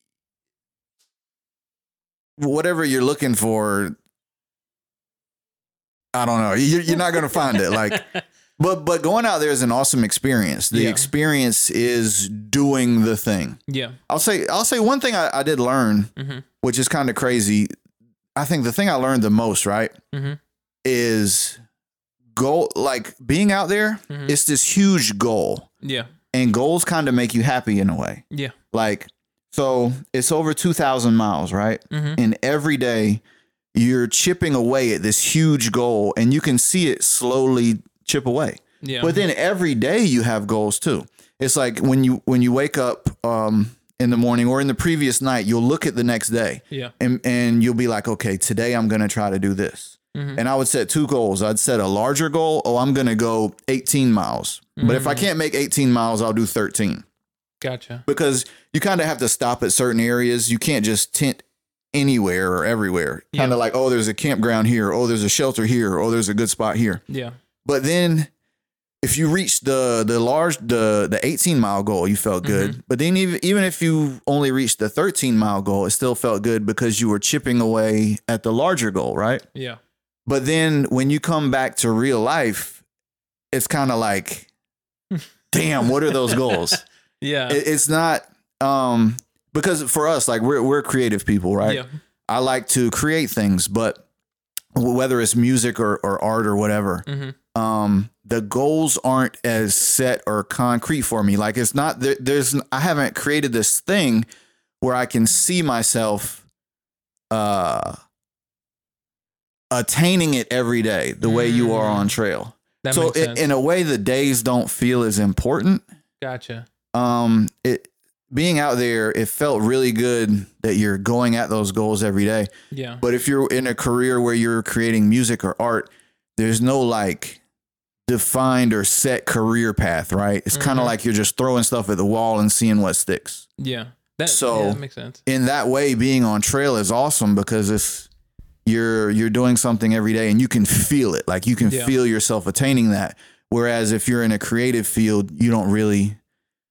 whatever you're looking for, I don't know. You're, you're not going to find it. Like, but, but going out there is an awesome experience. The Yeah. experience is doing the thing. yeah. I'll say, I'll say one thing I, I did learn, Mm-hmm. which is kind of crazy. I think the thing I learned the most, right, Mm-hmm. is goal, like being out there. Mhm. It's this huge goal, Yeah. and goals kind of make you happy in a way. Yeah. Like, so it's over two thousand miles, right? Mm-hmm. And every day you're chipping away at this huge goal, and you can see it slowly chip away. Yeah. But then every day you have goals too. It's like when you when you wake up um, in the morning or in the previous night, you'll look at the next day, yeah. and and you'll be like, okay, today I'm gonna try to do this. Mhm. And I would set two goals. I'd set a larger goal. Oh, I'm gonna go eighteen miles. But if I Mhm. can't make eighteen miles, I'll do thirteen, Gotcha. because you kind of have to stop at certain areas. You can't just tent anywhere or everywhere. Kind Yeah. of like, oh, there's a campground here. Oh, there's a shelter here. Oh, there's a good spot here. Yeah. But then if you reach the the large the the eighteen mile goal, you felt good. Mm-hmm. But then even even if you only reached the thirteen mile goal, it still felt good because you were chipping away at the larger goal, right? Yeah. But then when you come back to real life, it's kind of like, damn, what are those goals? Yeah. It, it's not um because for us, like we're we're creative people, right? Yeah. I like to create things, but whether it's music or, or art or whatever, Mm-hmm. um, the goals aren't as set or concrete for me. Like it's not there, there's I haven't created this thing where I can see myself uh attaining it every day the way you are on trail. That So makes it, sense. in a way, the days don't feel as important. Gotcha. Um, it being out there, it felt really good that you're going at those goals every day. Yeah. But if you're in a career where you're creating music or art, there's no like defined or set career path, right? It's kind Mhm. of like you're just throwing stuff at the wall and seeing what sticks. Yeah. That, So- yeah, that makes sense. In that way, being on trail is awesome because it's you're you're doing something every day and you can feel it. Like you can Yeah. feel yourself attaining that. Whereas if you're in a creative field, you don't really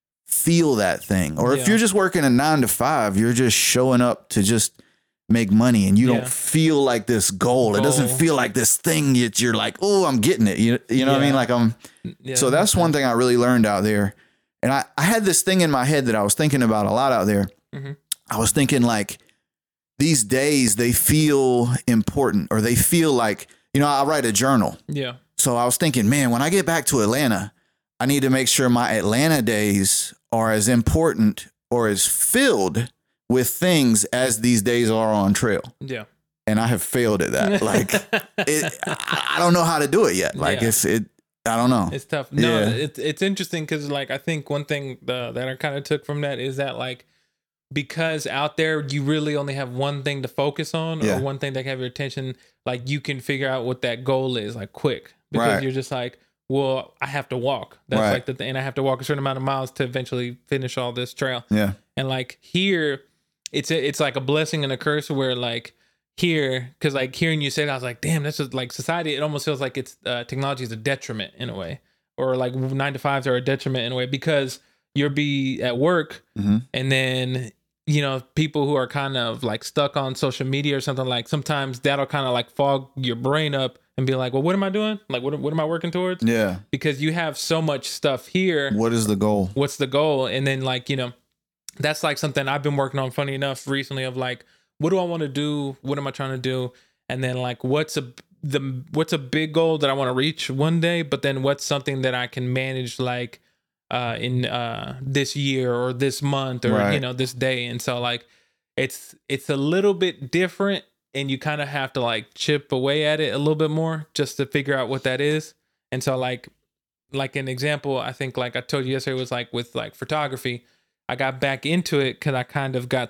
feel that thing. Or if Yeah. you're just working a nine to five, you're just showing up to just make money and you Yeah. don't feel like this goal. It doesn't Goal. feel like this thing that you're like, oh, I'm getting it. You, you know what I mean? Yeah. Like I'm Yeah, so that that's makes one thing I really learned out there. And I, I had this thing in my head that I was thinking about a lot out there. Mhm. I was thinking like these days they feel important or they feel like, you know, I write a journal. sense. Yeah. So I was thinking, man, when I get back to Atlanta, I need to make sure my Atlanta days are as important or as filled with things as these days are on trail. Yeah. And I have failed at that. Like it, I I don't know how to do it yet. Like Yeah. it's, it, I don't know. It's tough. No, Yeah. it's it's interesting because like I think one thing uh, that I kind of took from that is that like because out there you really only have one thing to focus on Yeah. or one thing that can have your attention, like you can figure out what that goal is like quick because Right. you're just like, well, I have to walk. That's Right. like the thing, and I have to walk a certain amount of miles to eventually finish all this trail. Yeah. And like here, it's a, it's like a blessing and a curse where like here, because like hearing you say that, I was like, damn, that's just like society. It almost feels like it's uh, technology is a detriment in a way, or like nine to fives are a detriment in a way because you'll be at work Mhm. and then you know people who are kind of like stuck on social media or something, like sometimes that'll kind of like fog your brain up and be like, well, what am I doing? Like, what what am I working towards? Yeah. Because you have so much stuff here. What is the goal? What's the goal? And then like, you know, that's like something I've been working on, funny enough, recently, of like, what do I want to do? What am I trying to do? And then like, what's a the what's a big goal that I want to reach one day? But then what's something that I can manage like uh in uh this year or this month or Right. you know this day? And so like it's it's a little bit different, and you kind of have to like chip away at it a little bit more just to figure out what that is. And so like like an example, I think like I told you yesterday was like with like photography. I got back into it because I kind of got that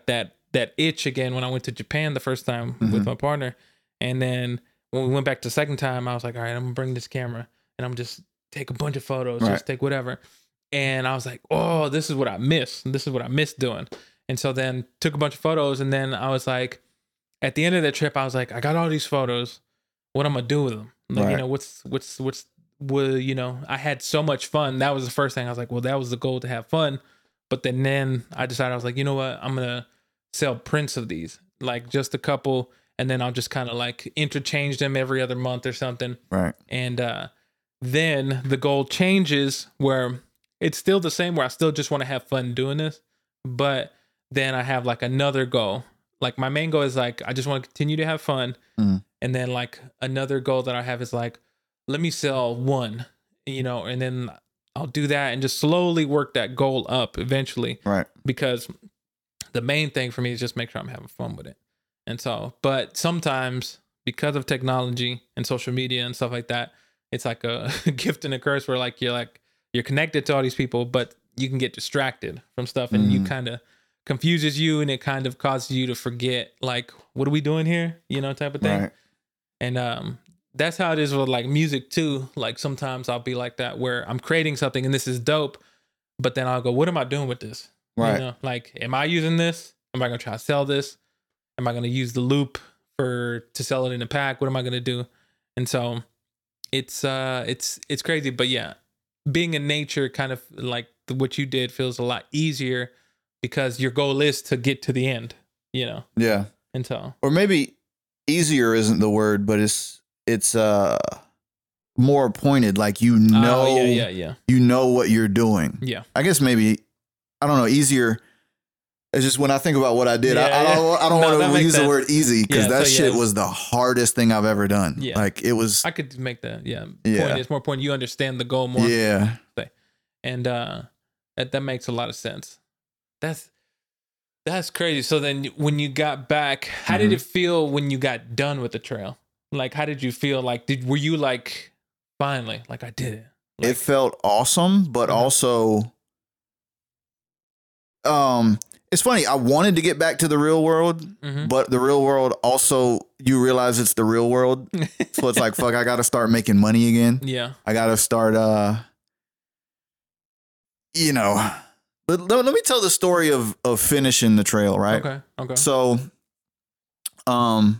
that itch again when I went to Japan the first time Mm-hmm. with my partner. And then when we went back the second time, I was like, all right, I'm gonna bring this camera and I'm just take a bunch of photos, Right. just take whatever. And I was like, oh, this is what I miss. This is what I miss doing. And so then took a bunch of photos. And then I was like, at the end of the trip, I was like, I got all these photos. What am I gonna do with them? Like, Right. you know, what's, what's, what's, well, you know, I had so much fun. That was the first thing. I was like, well, that was the goal, to have fun. But then, then I decided, I was like, you know what? I'm going to sell prints of these, like just a couple. And then I'll just kind of like interchange them every other month or something. Right. And uh, then the goal changes where it's still the same, where I still just want to have fun doing this. But then I have like another goal. Like my main goal is like, I just want to continue to have fun. Mm. And then like another goal that I have is like, let me sell one, you know, and then I'll do that and just slowly work that goal up eventually. Right. Because the main thing for me is just make sure I'm having fun with it. And so, but sometimes because of technology and social media and stuff like that, it's like a gift and a curse where like, you're like, you're connected to all these people, but you can get distracted from stuff and mm. you kind of confuses you and it kind of causes you to forget like, what are we doing here? You know, type of thing. Right. And, um, that's how it is with like music too. Like sometimes I'll be like that where I'm creating something and this is dope, but then I'll go, what am I doing with this? Right. You know, like, am I using this? Am I going to try to sell this? Am I going to use the loop for, to sell it in a pack? What am I going to do? And so it's, uh, it's, it's crazy, but yeah, being in nature kind of like what you did feels a lot easier because your goal is to get to the end, you know? Yeah. And so, or maybe easier isn't the word, but it's, it's uh more pointed, like you know oh, yeah, yeah, yeah. you know what you're doing. Yeah. I guess maybe I don't know, easier. It's just when I think about what I did, yeah, I, I yeah. don't I don't no, want to use sense. the word easy because yeah, that so, shit yeah. was the hardest thing I've ever done. Yeah. Like it was I could make that, yeah. Yeah. Point. It's more important. You understand the goal more. Yeah. And uh that, that makes a lot of sense. That's that's crazy. So then when you got back, how mm-hmm. did it feel when you got done with the trail? Like, how did you feel? Like, did were you like, finally, like I did it? Like, it felt awesome, but uh-huh. also, um, it's funny. I wanted to get back to the real world, mm-hmm. but the real world also, you realize it's the real world. So it's like, fuck, I got to start making money again. Yeah. I got to start, uh, you know, let, let me tell the story of, of finishing the trail. Right. Okay. Okay. So, um,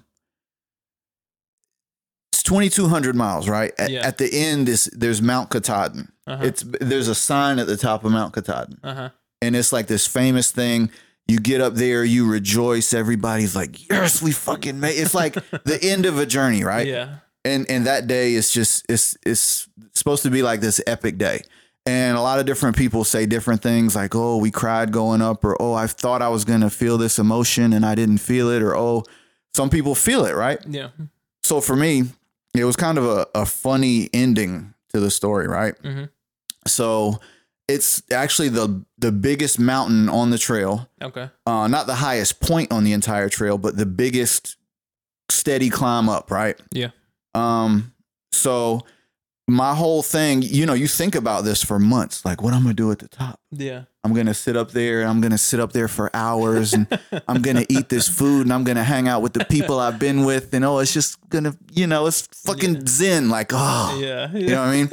twenty-two hundred miles, right? At, yeah. at the end, is there's Mount Katahdin. Uh-huh. It's there's a sign at the top of Mount Katahdin, uh-huh. and it's like this famous thing. You get up there, you rejoice. Everybody's like, "Yes, we fucking made." It's like the end of a journey, right? Yeah. And and that day is just it's it's supposed to be like this epic day. And a lot of different people say different things, like, "Oh, we cried going up," or "Oh, I thought I was gonna feel this emotion and I didn't feel it," or "Oh, some people feel it," right? Yeah. So for me, it was kind of a, a funny ending to the story, right? Mm-hmm. So it's actually the the biggest mountain on the trail. Okay. Uh, not the highest point on the entire trail, but the biggest steady climb up, right? Yeah. Um. So my whole thing, you know, you think about this for months, like what I'm gonna do at the top. Yeah. I'm gonna sit up there. I'm gonna sit up there for hours, and I'm gonna eat this food, and I'm gonna hang out with the people I've been with, and oh, it's just gonna, you know, it's fucking yeah. zen, like oh, yeah, yeah. you know what I mean?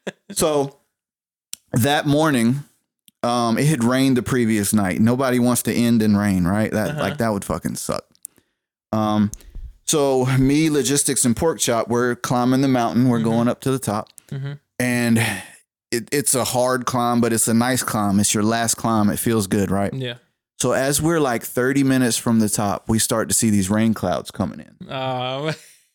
So that morning, um, it had rained the previous night. Nobody wants to end in rain, right? That uh-huh. like that would fucking suck. Um, so me, Logistics, and Pork Chop, we're climbing the mountain. We're mm-hmm. going up to the top, mm-hmm. and It, it's a hard climb, but it's a nice climb. It's your last climb. It feels good, right? Yeah. So as we're like thirty minutes from the top, we start to see these rain clouds coming in. Uh,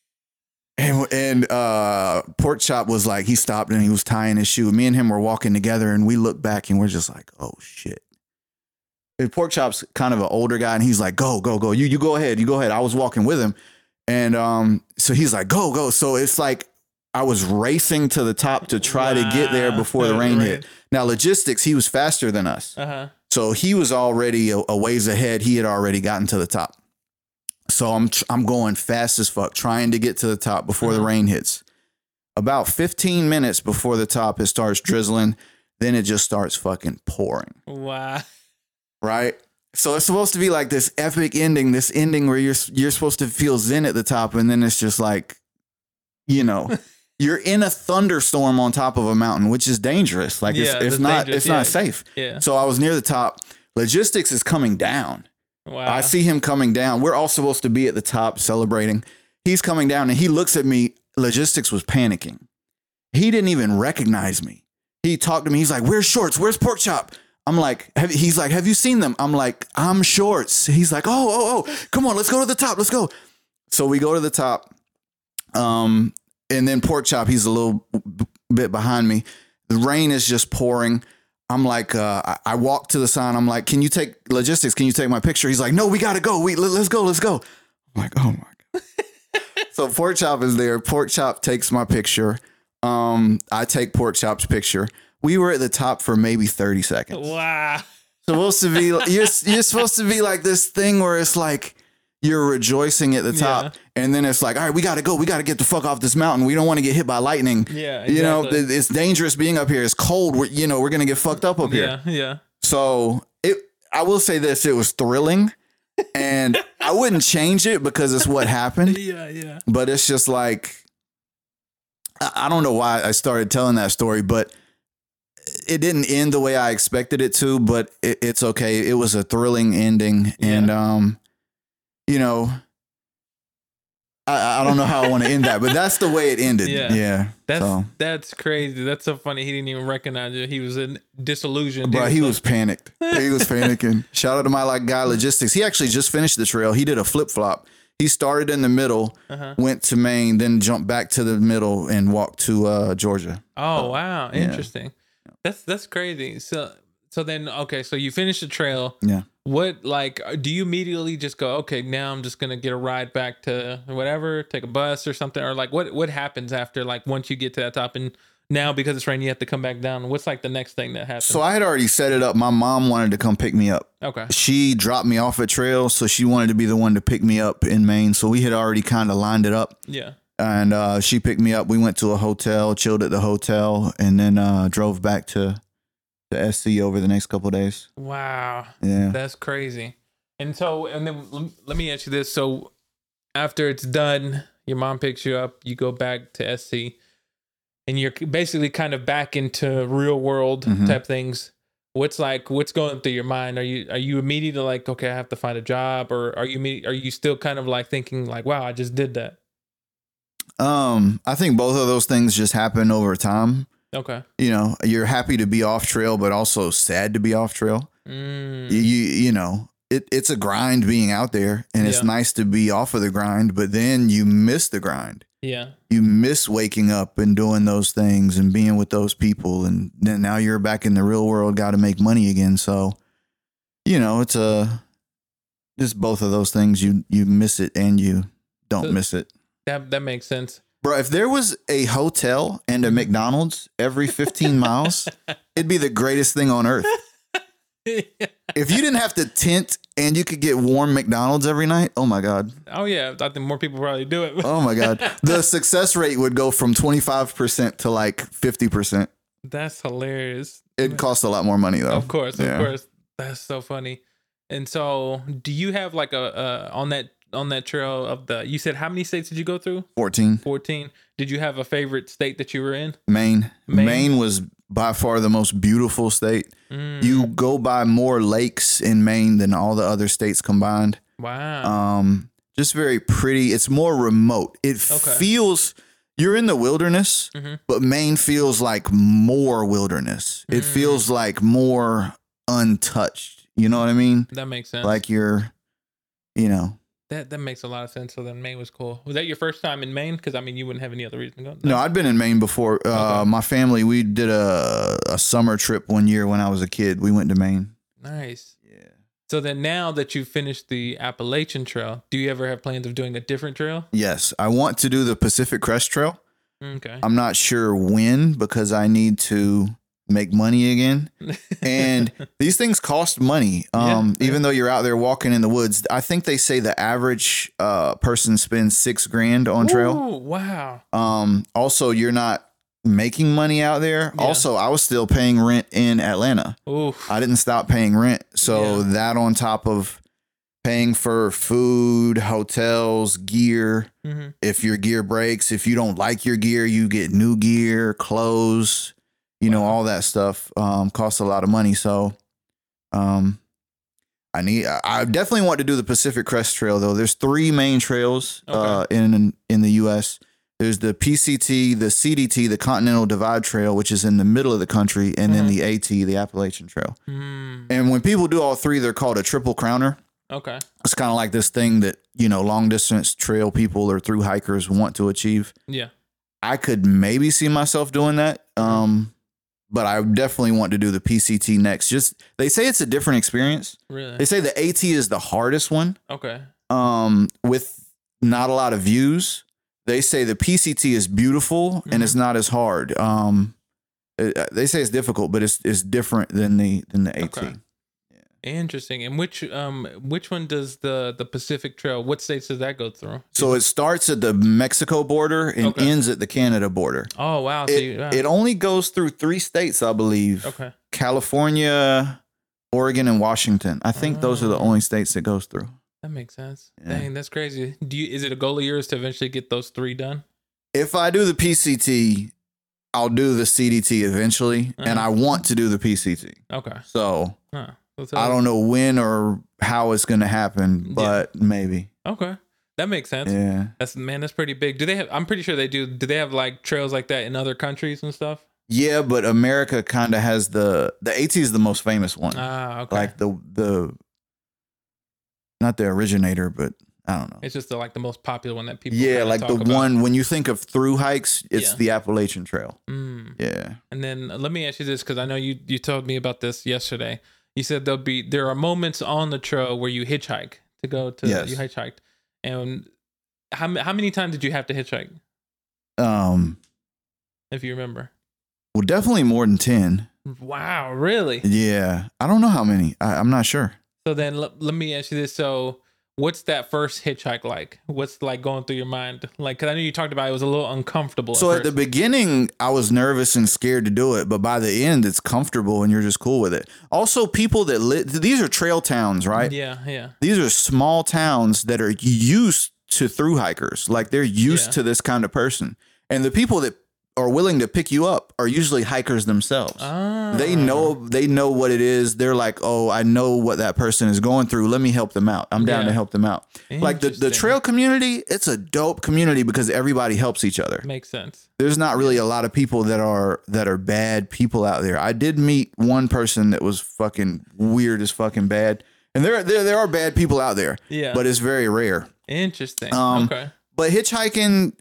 and and uh, Pork Chop was like, he stopped and he was tying his shoe. Me and him were walking together, and we look back and we're just like, oh, shit. And Pork Chop's kind of an older guy, and he's like, go, go, go. You, you go ahead. You go ahead. I was walking with him. And um, so he's like, go, go. So it's like, I was racing to the top to try wow. to get there before the rain right. hit. Now, Logistics, he was faster than us. Uh-huh. So he was already a, a ways ahead. He had already gotten to the top. So I'm tr- I'm going fast as fuck, trying to get to the top before uh-huh. the rain hits. About fifteen minutes before the top, it starts drizzling. Then it just starts fucking pouring. Wow. Right? So it's supposed to be like this epic ending, this ending where you're you're supposed to feel zen at the top, and then it's just like, you know, you're in a thunderstorm on top of a mountain, which is dangerous. Like Yeah, it's, it's that's not dangerous, it's yeah. not safe. Yeah. So I was near the top. Logistics is coming down. Wow. I see him coming down. We're all supposed to be at the top celebrating. He's coming down and he looks at me. Logistics was panicking. He didn't even recognize me. He talked to me. He's like, "Where's Shorts? Where's Pork Chop?" I'm like, have, he's like, "Have you seen them?" I'm like, "I'm Shorts." He's like, "Oh, oh, oh, come on, let's go to the top. Let's go." So we go to the top. Um, and then Pork Chop, he's a little b- bit behind me. The rain is just pouring. I'm like, uh, I, I walk to the sign. I'm like, "Can you take Logistics? Can you take my picture?" He's like, "No, we got to go. We let, let's go. Let's go." I'm like, "Oh my God." So Pork Chop is there. Pork Chop takes my picture. Um, I take Pork Chop's picture. We were at the top for maybe thirty seconds. Wow. Supposed to be, you're, you're supposed to be like this thing where it's like you're rejoicing at the top, Yeah. and then it's like, "All right, we got to go. We got to get the fuck off this mountain. We don't want to get hit by lightning." Yeah, You know, exactly. th- it's dangerous being up here. It's cold. We're, you know, we're gonna get fucked up up here. Yeah. Yeah. So it, I will say this: it was thrilling, and I wouldn't change it because it's what happened. Yeah. Yeah. But it's just like, I I don't know why I started telling that story, but it didn't end the way I expected it to, but it, it's okay. It was a thrilling ending. And, um, you know, I, I don't know how I want to end that, but that's the way it ended. Yeah. Yeah. That's so. that's crazy. That's so funny. He didn't even recognize you. He was in disillusioned. Bro, he like- was panicked. He was panicking. Shout out to my like guy Logistics. He actually just finished the trail. He did a flip flop. He started in the middle, Uh-huh. went to Maine, then jumped back to the middle and walked to uh, Georgia. Oh wow, Yeah. interesting. That's that's crazy. So so then okay, so you finish the trail. Yeah. What like do you immediately just go, okay, now I'm just gonna get a ride back to whatever, take a bus or something, or like what what happens after like once you get to that top and now because it's raining you have to come back down? What's like the next thing that happens? So I had already set it up. My mom wanted to come pick me up. okay. She dropped me off at trail, so she wanted to be the one to pick me up in Maine. So we had already kind of lined it up. Yeah. And uh, she picked me up. We went to a hotel, chilled at the hotel, and then uh, drove back to the S C over the next couple of days. Wow. Yeah. That's crazy. And so, and then lem- let me ask you this. So after it's done, your mom picks you up, you go back to S C, and you're basically kind of back into real world Mhm. type things. What's like, what's going through your mind? Are you, are you immediately like, okay, I have to find a job, or are you, imme- are you still kind of like thinking like, wow, I just did that? Um, I think both of those things just happen over time. Okay. You know, you're happy to be off trail, but also sad to be off trail. Mm, You, you, you know, it, it's a grind being out there, and it's Yeah. nice to be off of the grind, but then you miss the grind. yeah. You miss waking up and doing those things and being with those people. And then now you're back in the real world, got to make money again. So, you know, it's a, just both of those things. You, you miss it and you don't So- miss it. That, that makes sense. Bro, if there was a hotel and a McDonald's every fifteen miles, it'd be the greatest thing on earth. If you didn't have to tent and you could get warm McDonald's every night, oh my God. Oh yeah. I think more people probably do it. Oh my God. The success rate would go from twenty-five percent to like fifty percent. That's hilarious. It costs a lot more money though. Of course, Yeah. of course. That's so funny. And so, do you have like a uh, on that on that trail of the? You said how many states did you go through? fourteen. Fourteen. Did you have a favorite state that you were in? Maine. Maine? Maine was by far the most beautiful state. Mm, You go by more lakes in Maine than all the other states combined. wow. Um, just very pretty. It's more remote. It Okay. feels you're in the wilderness, Mhm. but Maine feels like more wilderness. It Mm. feels like more untouched. You know what I mean? That makes sense. Like you're, you know. that. That makes a lot of sense. So then Maine was cool. Was that your first time in Maine? Because I mean, you wouldn't have any other reason to go. No, I'd been in Maine before. Uh, Okay. My family, we did a a summer trip one year when I was a kid. We went to Maine. Nice. Yeah. So then, now that you've finished the Appalachian Trail, do you ever have plans of doing a different trail? Yes, I want to do the Pacific Crest Trail. Okay. I'm not sure when because I need to make money again. And these things cost money. Um, Yeah, even though you're out there walking in the woods, I think they say the average uh, person spends six grand on trail. Ooh, wow. Um, also, you're not making money out there. Yeah. Also, I was still paying rent in Atlanta. Ooh. I didn't stop paying rent. So Yeah. that on top of paying for food, hotels, gear. Mm-hmm. If your gear breaks, if you don't like your gear, you get new gear, clothes, you know, Wow. all that stuff um, costs a lot of money. So um, I need, I I definitely want to do the Pacific Crest Trail though. There's three main trails uh, in in the U S. There's the P C T, the C D T, the Continental Divide Trail, which is in the middle of the country, and then Mhm. the AT, the Appalachian Trail. Mm. And when people do all three, they're called a triple crowner. Okay. It's kind of like this thing that, you know, long distance trail people or through hikers want to achieve. Yeah. I could maybe see myself doing that. Um, but I definitely want to do the P C T next. Just, they say it's a different experience. Really? They say the AT is the hardest one. Okay. Um, with not a lot of views. They say the P C T is beautiful Mm-hmm. and it's not as hard. Um, it, they say it's difficult, but it's it's different than the than the AT. Okay. Interesting. And which um which one does the the Pacific Trail? What states does that go through? So it starts at the Mexico border and Okay. ends at the Canada border. Oh wow. So It, you, wow. it only goes through three states, I believe. Okay. California, Oregon, and Washington. I think those are the Oh. only states it goes through. That makes sense. Yeah. Dang, that's crazy. Do you is it a goal of yours to eventually get those three done? If I do the P C T, I'll do the C D T eventually, and Uh-huh. I want to do the P C T. Okay. So Huh. So- I don't know when or how it's going to happen, Yeah. but maybe. Okay. That makes sense. Yeah. That's man, that's pretty big. Do they have I'm pretty sure they do. Do they have like trails like that in other countries and stuff? Yeah, but America kind of has the the AT is the most famous one. Ah, okay. Like the the not the originator, but I don't know. It's just the, like the most popular one that people Yeah, kinda like the talk about. one when you think of through hikes, it's Yeah. the Appalachian Trail. Mm. Yeah. And then uh, let me ask you this, because I know you you told me about this yesterday. You said there'll be there are moments on the trail where you hitchhike to go to Yes. you hitchhiked. And how ma- how many times did you have to hitchhike, Um if you remember? well, definitely more than ten. Wow, really? Yeah. I don't know how many. I, I'm not sure. So then let, let me ask you this. So what's that first hitchhike like? What's like going through your mind? Like, cause I know you talked about it was a little uncomfortable. So at at the first. beginning, I was nervous and scared to do it, but by the end, it's comfortable and you're just cool with it. Also, people that live, these are trail towns, right? Yeah, yeah. These are small towns that are used to through hikers. Like they're used Yeah. to this kind of person. And the people that are willing to pick you up are usually hikers themselves. Ah. They know they know what it is. They're like, oh, I know what that person is going through. Let me help them out. I'm down Yeah. to help them out. Like the, the Interesting. trail community, it's a dope community because everybody helps each other. Makes sense. There's not really a lot of people that are that are bad people out there. I did meet one person that was fucking weird as fucking bad. And there there there are bad people out there. Yeah. But it's very rare. Interesting. Um, okay. But hitchhiking,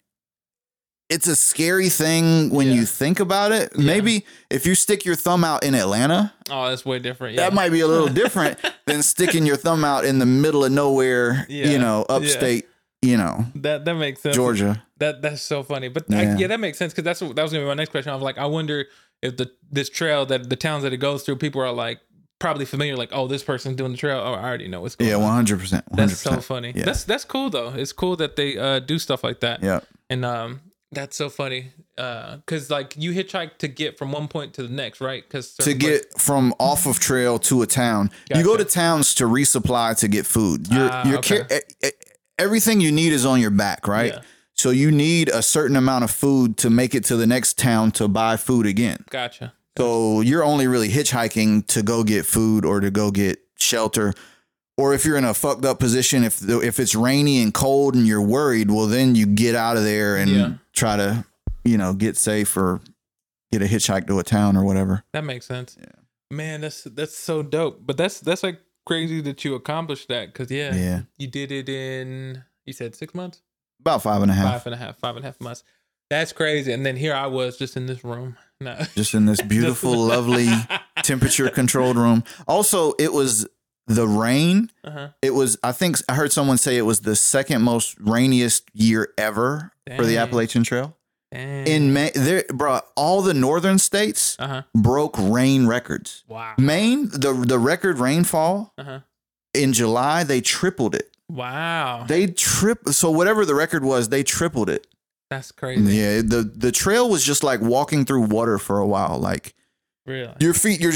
it's a scary thing when Yeah. you think about it. Yeah. Maybe if you stick your thumb out in Atlanta, Oh, that's way different. Yeah. that might be a little different than sticking your thumb out in the middle of nowhere, Yeah. you know, Yeah. upstate, you know, that that makes sense. Georgia. That that's so funny. But I, Yeah. yeah, that makes sense because that's what, that was gonna be my next question. I was like, I wonder if the this trail that the towns that it goes through, people are like probably familiar, like, oh, this person's doing the trail. Oh, I already know what's going Yeah, on. one hundred percent. That's so funny. Yeah. That's that's cool though. It's cool that they uh, do stuff like that. Yeah. And um, that's so funny. Uh, cause like you hitchhike to get from one point to the next, right? Cause To certain places- get from off of trail to a town, you go to Gotcha. towns to resupply to get food. You're, Ah, you're okay. car- e- e- everything you need is on your back, right? Yeah. So you need a certain amount of food to make it to the next town to buy food again. Gotcha. So you're only really hitchhiking to go get food or to go get shelter. Or if you're in a fucked up position, if the, if it's rainy and cold and you're worried, well, then you get out of there and Yeah. try to, you know, get safe or get a hitchhike to a town or whatever. That makes sense. Yeah. Man, that's that's so dope. But that's that's like crazy that you accomplished that. Cause yeah, Yeah. you did it in you said six months? About five and a half. Five and a half, five and a half months. That's crazy. And then here I was just in this room. No. Just in this beautiful, lovely temperature controlled room. Also, it was the rain. Uh-huh. It was, I think I heard someone say it was the second most rainiest year ever for the Dang. Appalachian Trail. Dang. In Maine, there, bro, all the northern states uh-huh. broke rain records. Wow. Maine, the the record rainfall Uh-huh. in July, they tripled it. Wow. They trip. So whatever the record was, they tripled it. That's crazy. Yeah, the the trail was just like walking through water for a while. Like Really? your feet, you're just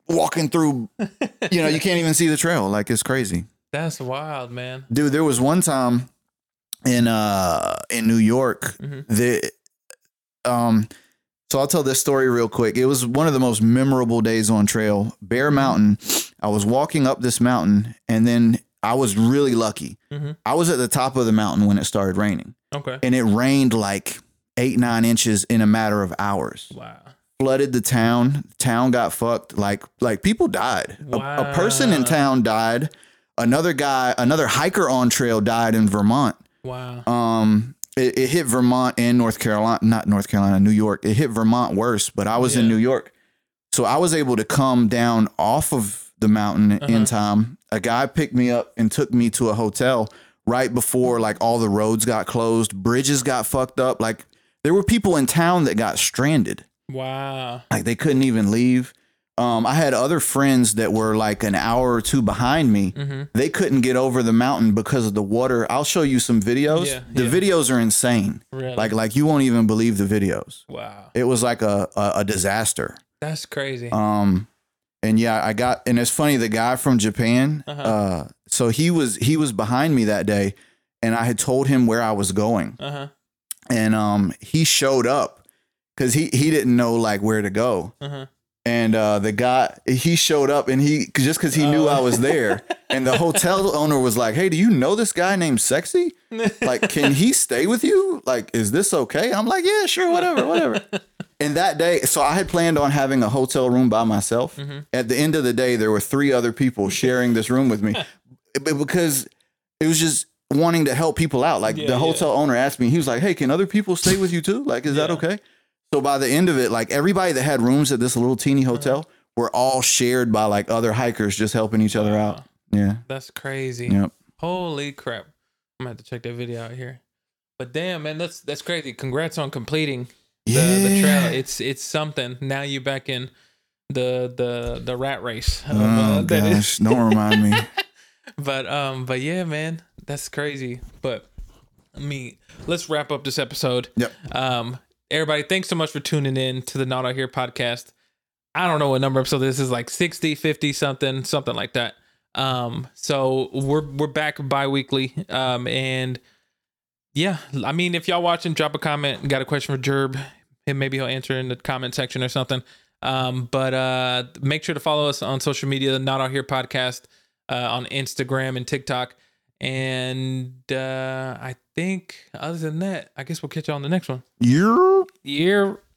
walking through, you know, you can't even see the trail. Like, it's crazy. That's wild, man. Dude, there was one time in uh in New York Mm-hmm. that um so I'll tell this story real quick. It was one of the most memorable days on trail. Bear Mountain. I was walking up this mountain, and then I was really lucky. Mm-hmm. I was at the top of the mountain when it started raining. Okay. And it rained like eight, nine inches in a matter of hours. Wow. Flooded the town. Town got fucked. Like, like people died. Wow. A, a person in town died. Another guy, another hiker on trail died in Vermont. Wow. Um, it, it hit Vermont and North Carolina, not North Carolina, New York. It hit Vermont worse, but I was Yeah. in New York. So I was able to come down off of the mountain Uh-huh. in time. A guy picked me up and took me to a hotel right before like all the roads got closed. Bridges got fucked up. Like, there were people in town that got stranded. Wow. Like, they couldn't even leave. Um, I had other friends that were like an hour or two behind me. Mm-hmm. They couldn't get over the mountain because of the water. I'll show you some videos. Yeah, the yeah. videos are insane. Really? Like, like you won't even believe the videos. Wow. It was like a, a, a disaster. That's crazy. Um, and yeah, I got, and it's funny, the guy from Japan, Uh-huh. uh, so he was, he was behind me that day, and I had told him where I was going, Uh-huh. and, um, he showed up cause he, he didn't know like where to go. Uh-huh. And, uh, the guy, he showed up, and he, just cause he knew Oh. I was there, and the hotel owner was like, "Hey, do you know this guy named Sexy? Like, can he stay with you? Like, is this okay?" I'm like, "Yeah, sure. Whatever, whatever." And that day, so I had planned on having a hotel room by myself. Mm-hmm. At the end of the day, there were three other people sharing this room with me, But because it was just wanting to help people out. Like, Yeah, the hotel yeah. owner asked me, he was like, "Hey, can other people stay with you too? Like, is that Yeah. okay?" So by the end of it, like, everybody that had rooms at this little teeny hotel Uh-huh. were all shared by like other hikers just helping each other out. Yeah. That's crazy. Yep. Holy crap. I'm gonna have to check that video out here. But damn, man, that's that's crazy. Congrats on completing the, the trail. It's it's something. Now you're back in the the the rat race. of, Oh uh, that is- gosh, don't remind me. But um, but yeah, man, that's crazy. But I mean, let's wrap up this episode. Yep. Um, everybody, thanks so much for tuning in to the Not Out Here podcast. I don't know what number episode this is, like sixty, fifty, something, something like that. Um, so we're we're back bi-weekly. Um, and yeah, I mean, if y'all watching, drop a comment. Got a question for Jerb, and maybe he'll answer in the comment section or something. Um, but uh, make sure to follow us on social media, the Not Out Here podcast, uh, on Instagram and TikTok. And uh, I think other than that, I guess we'll catch you on the next one. You're Yeah.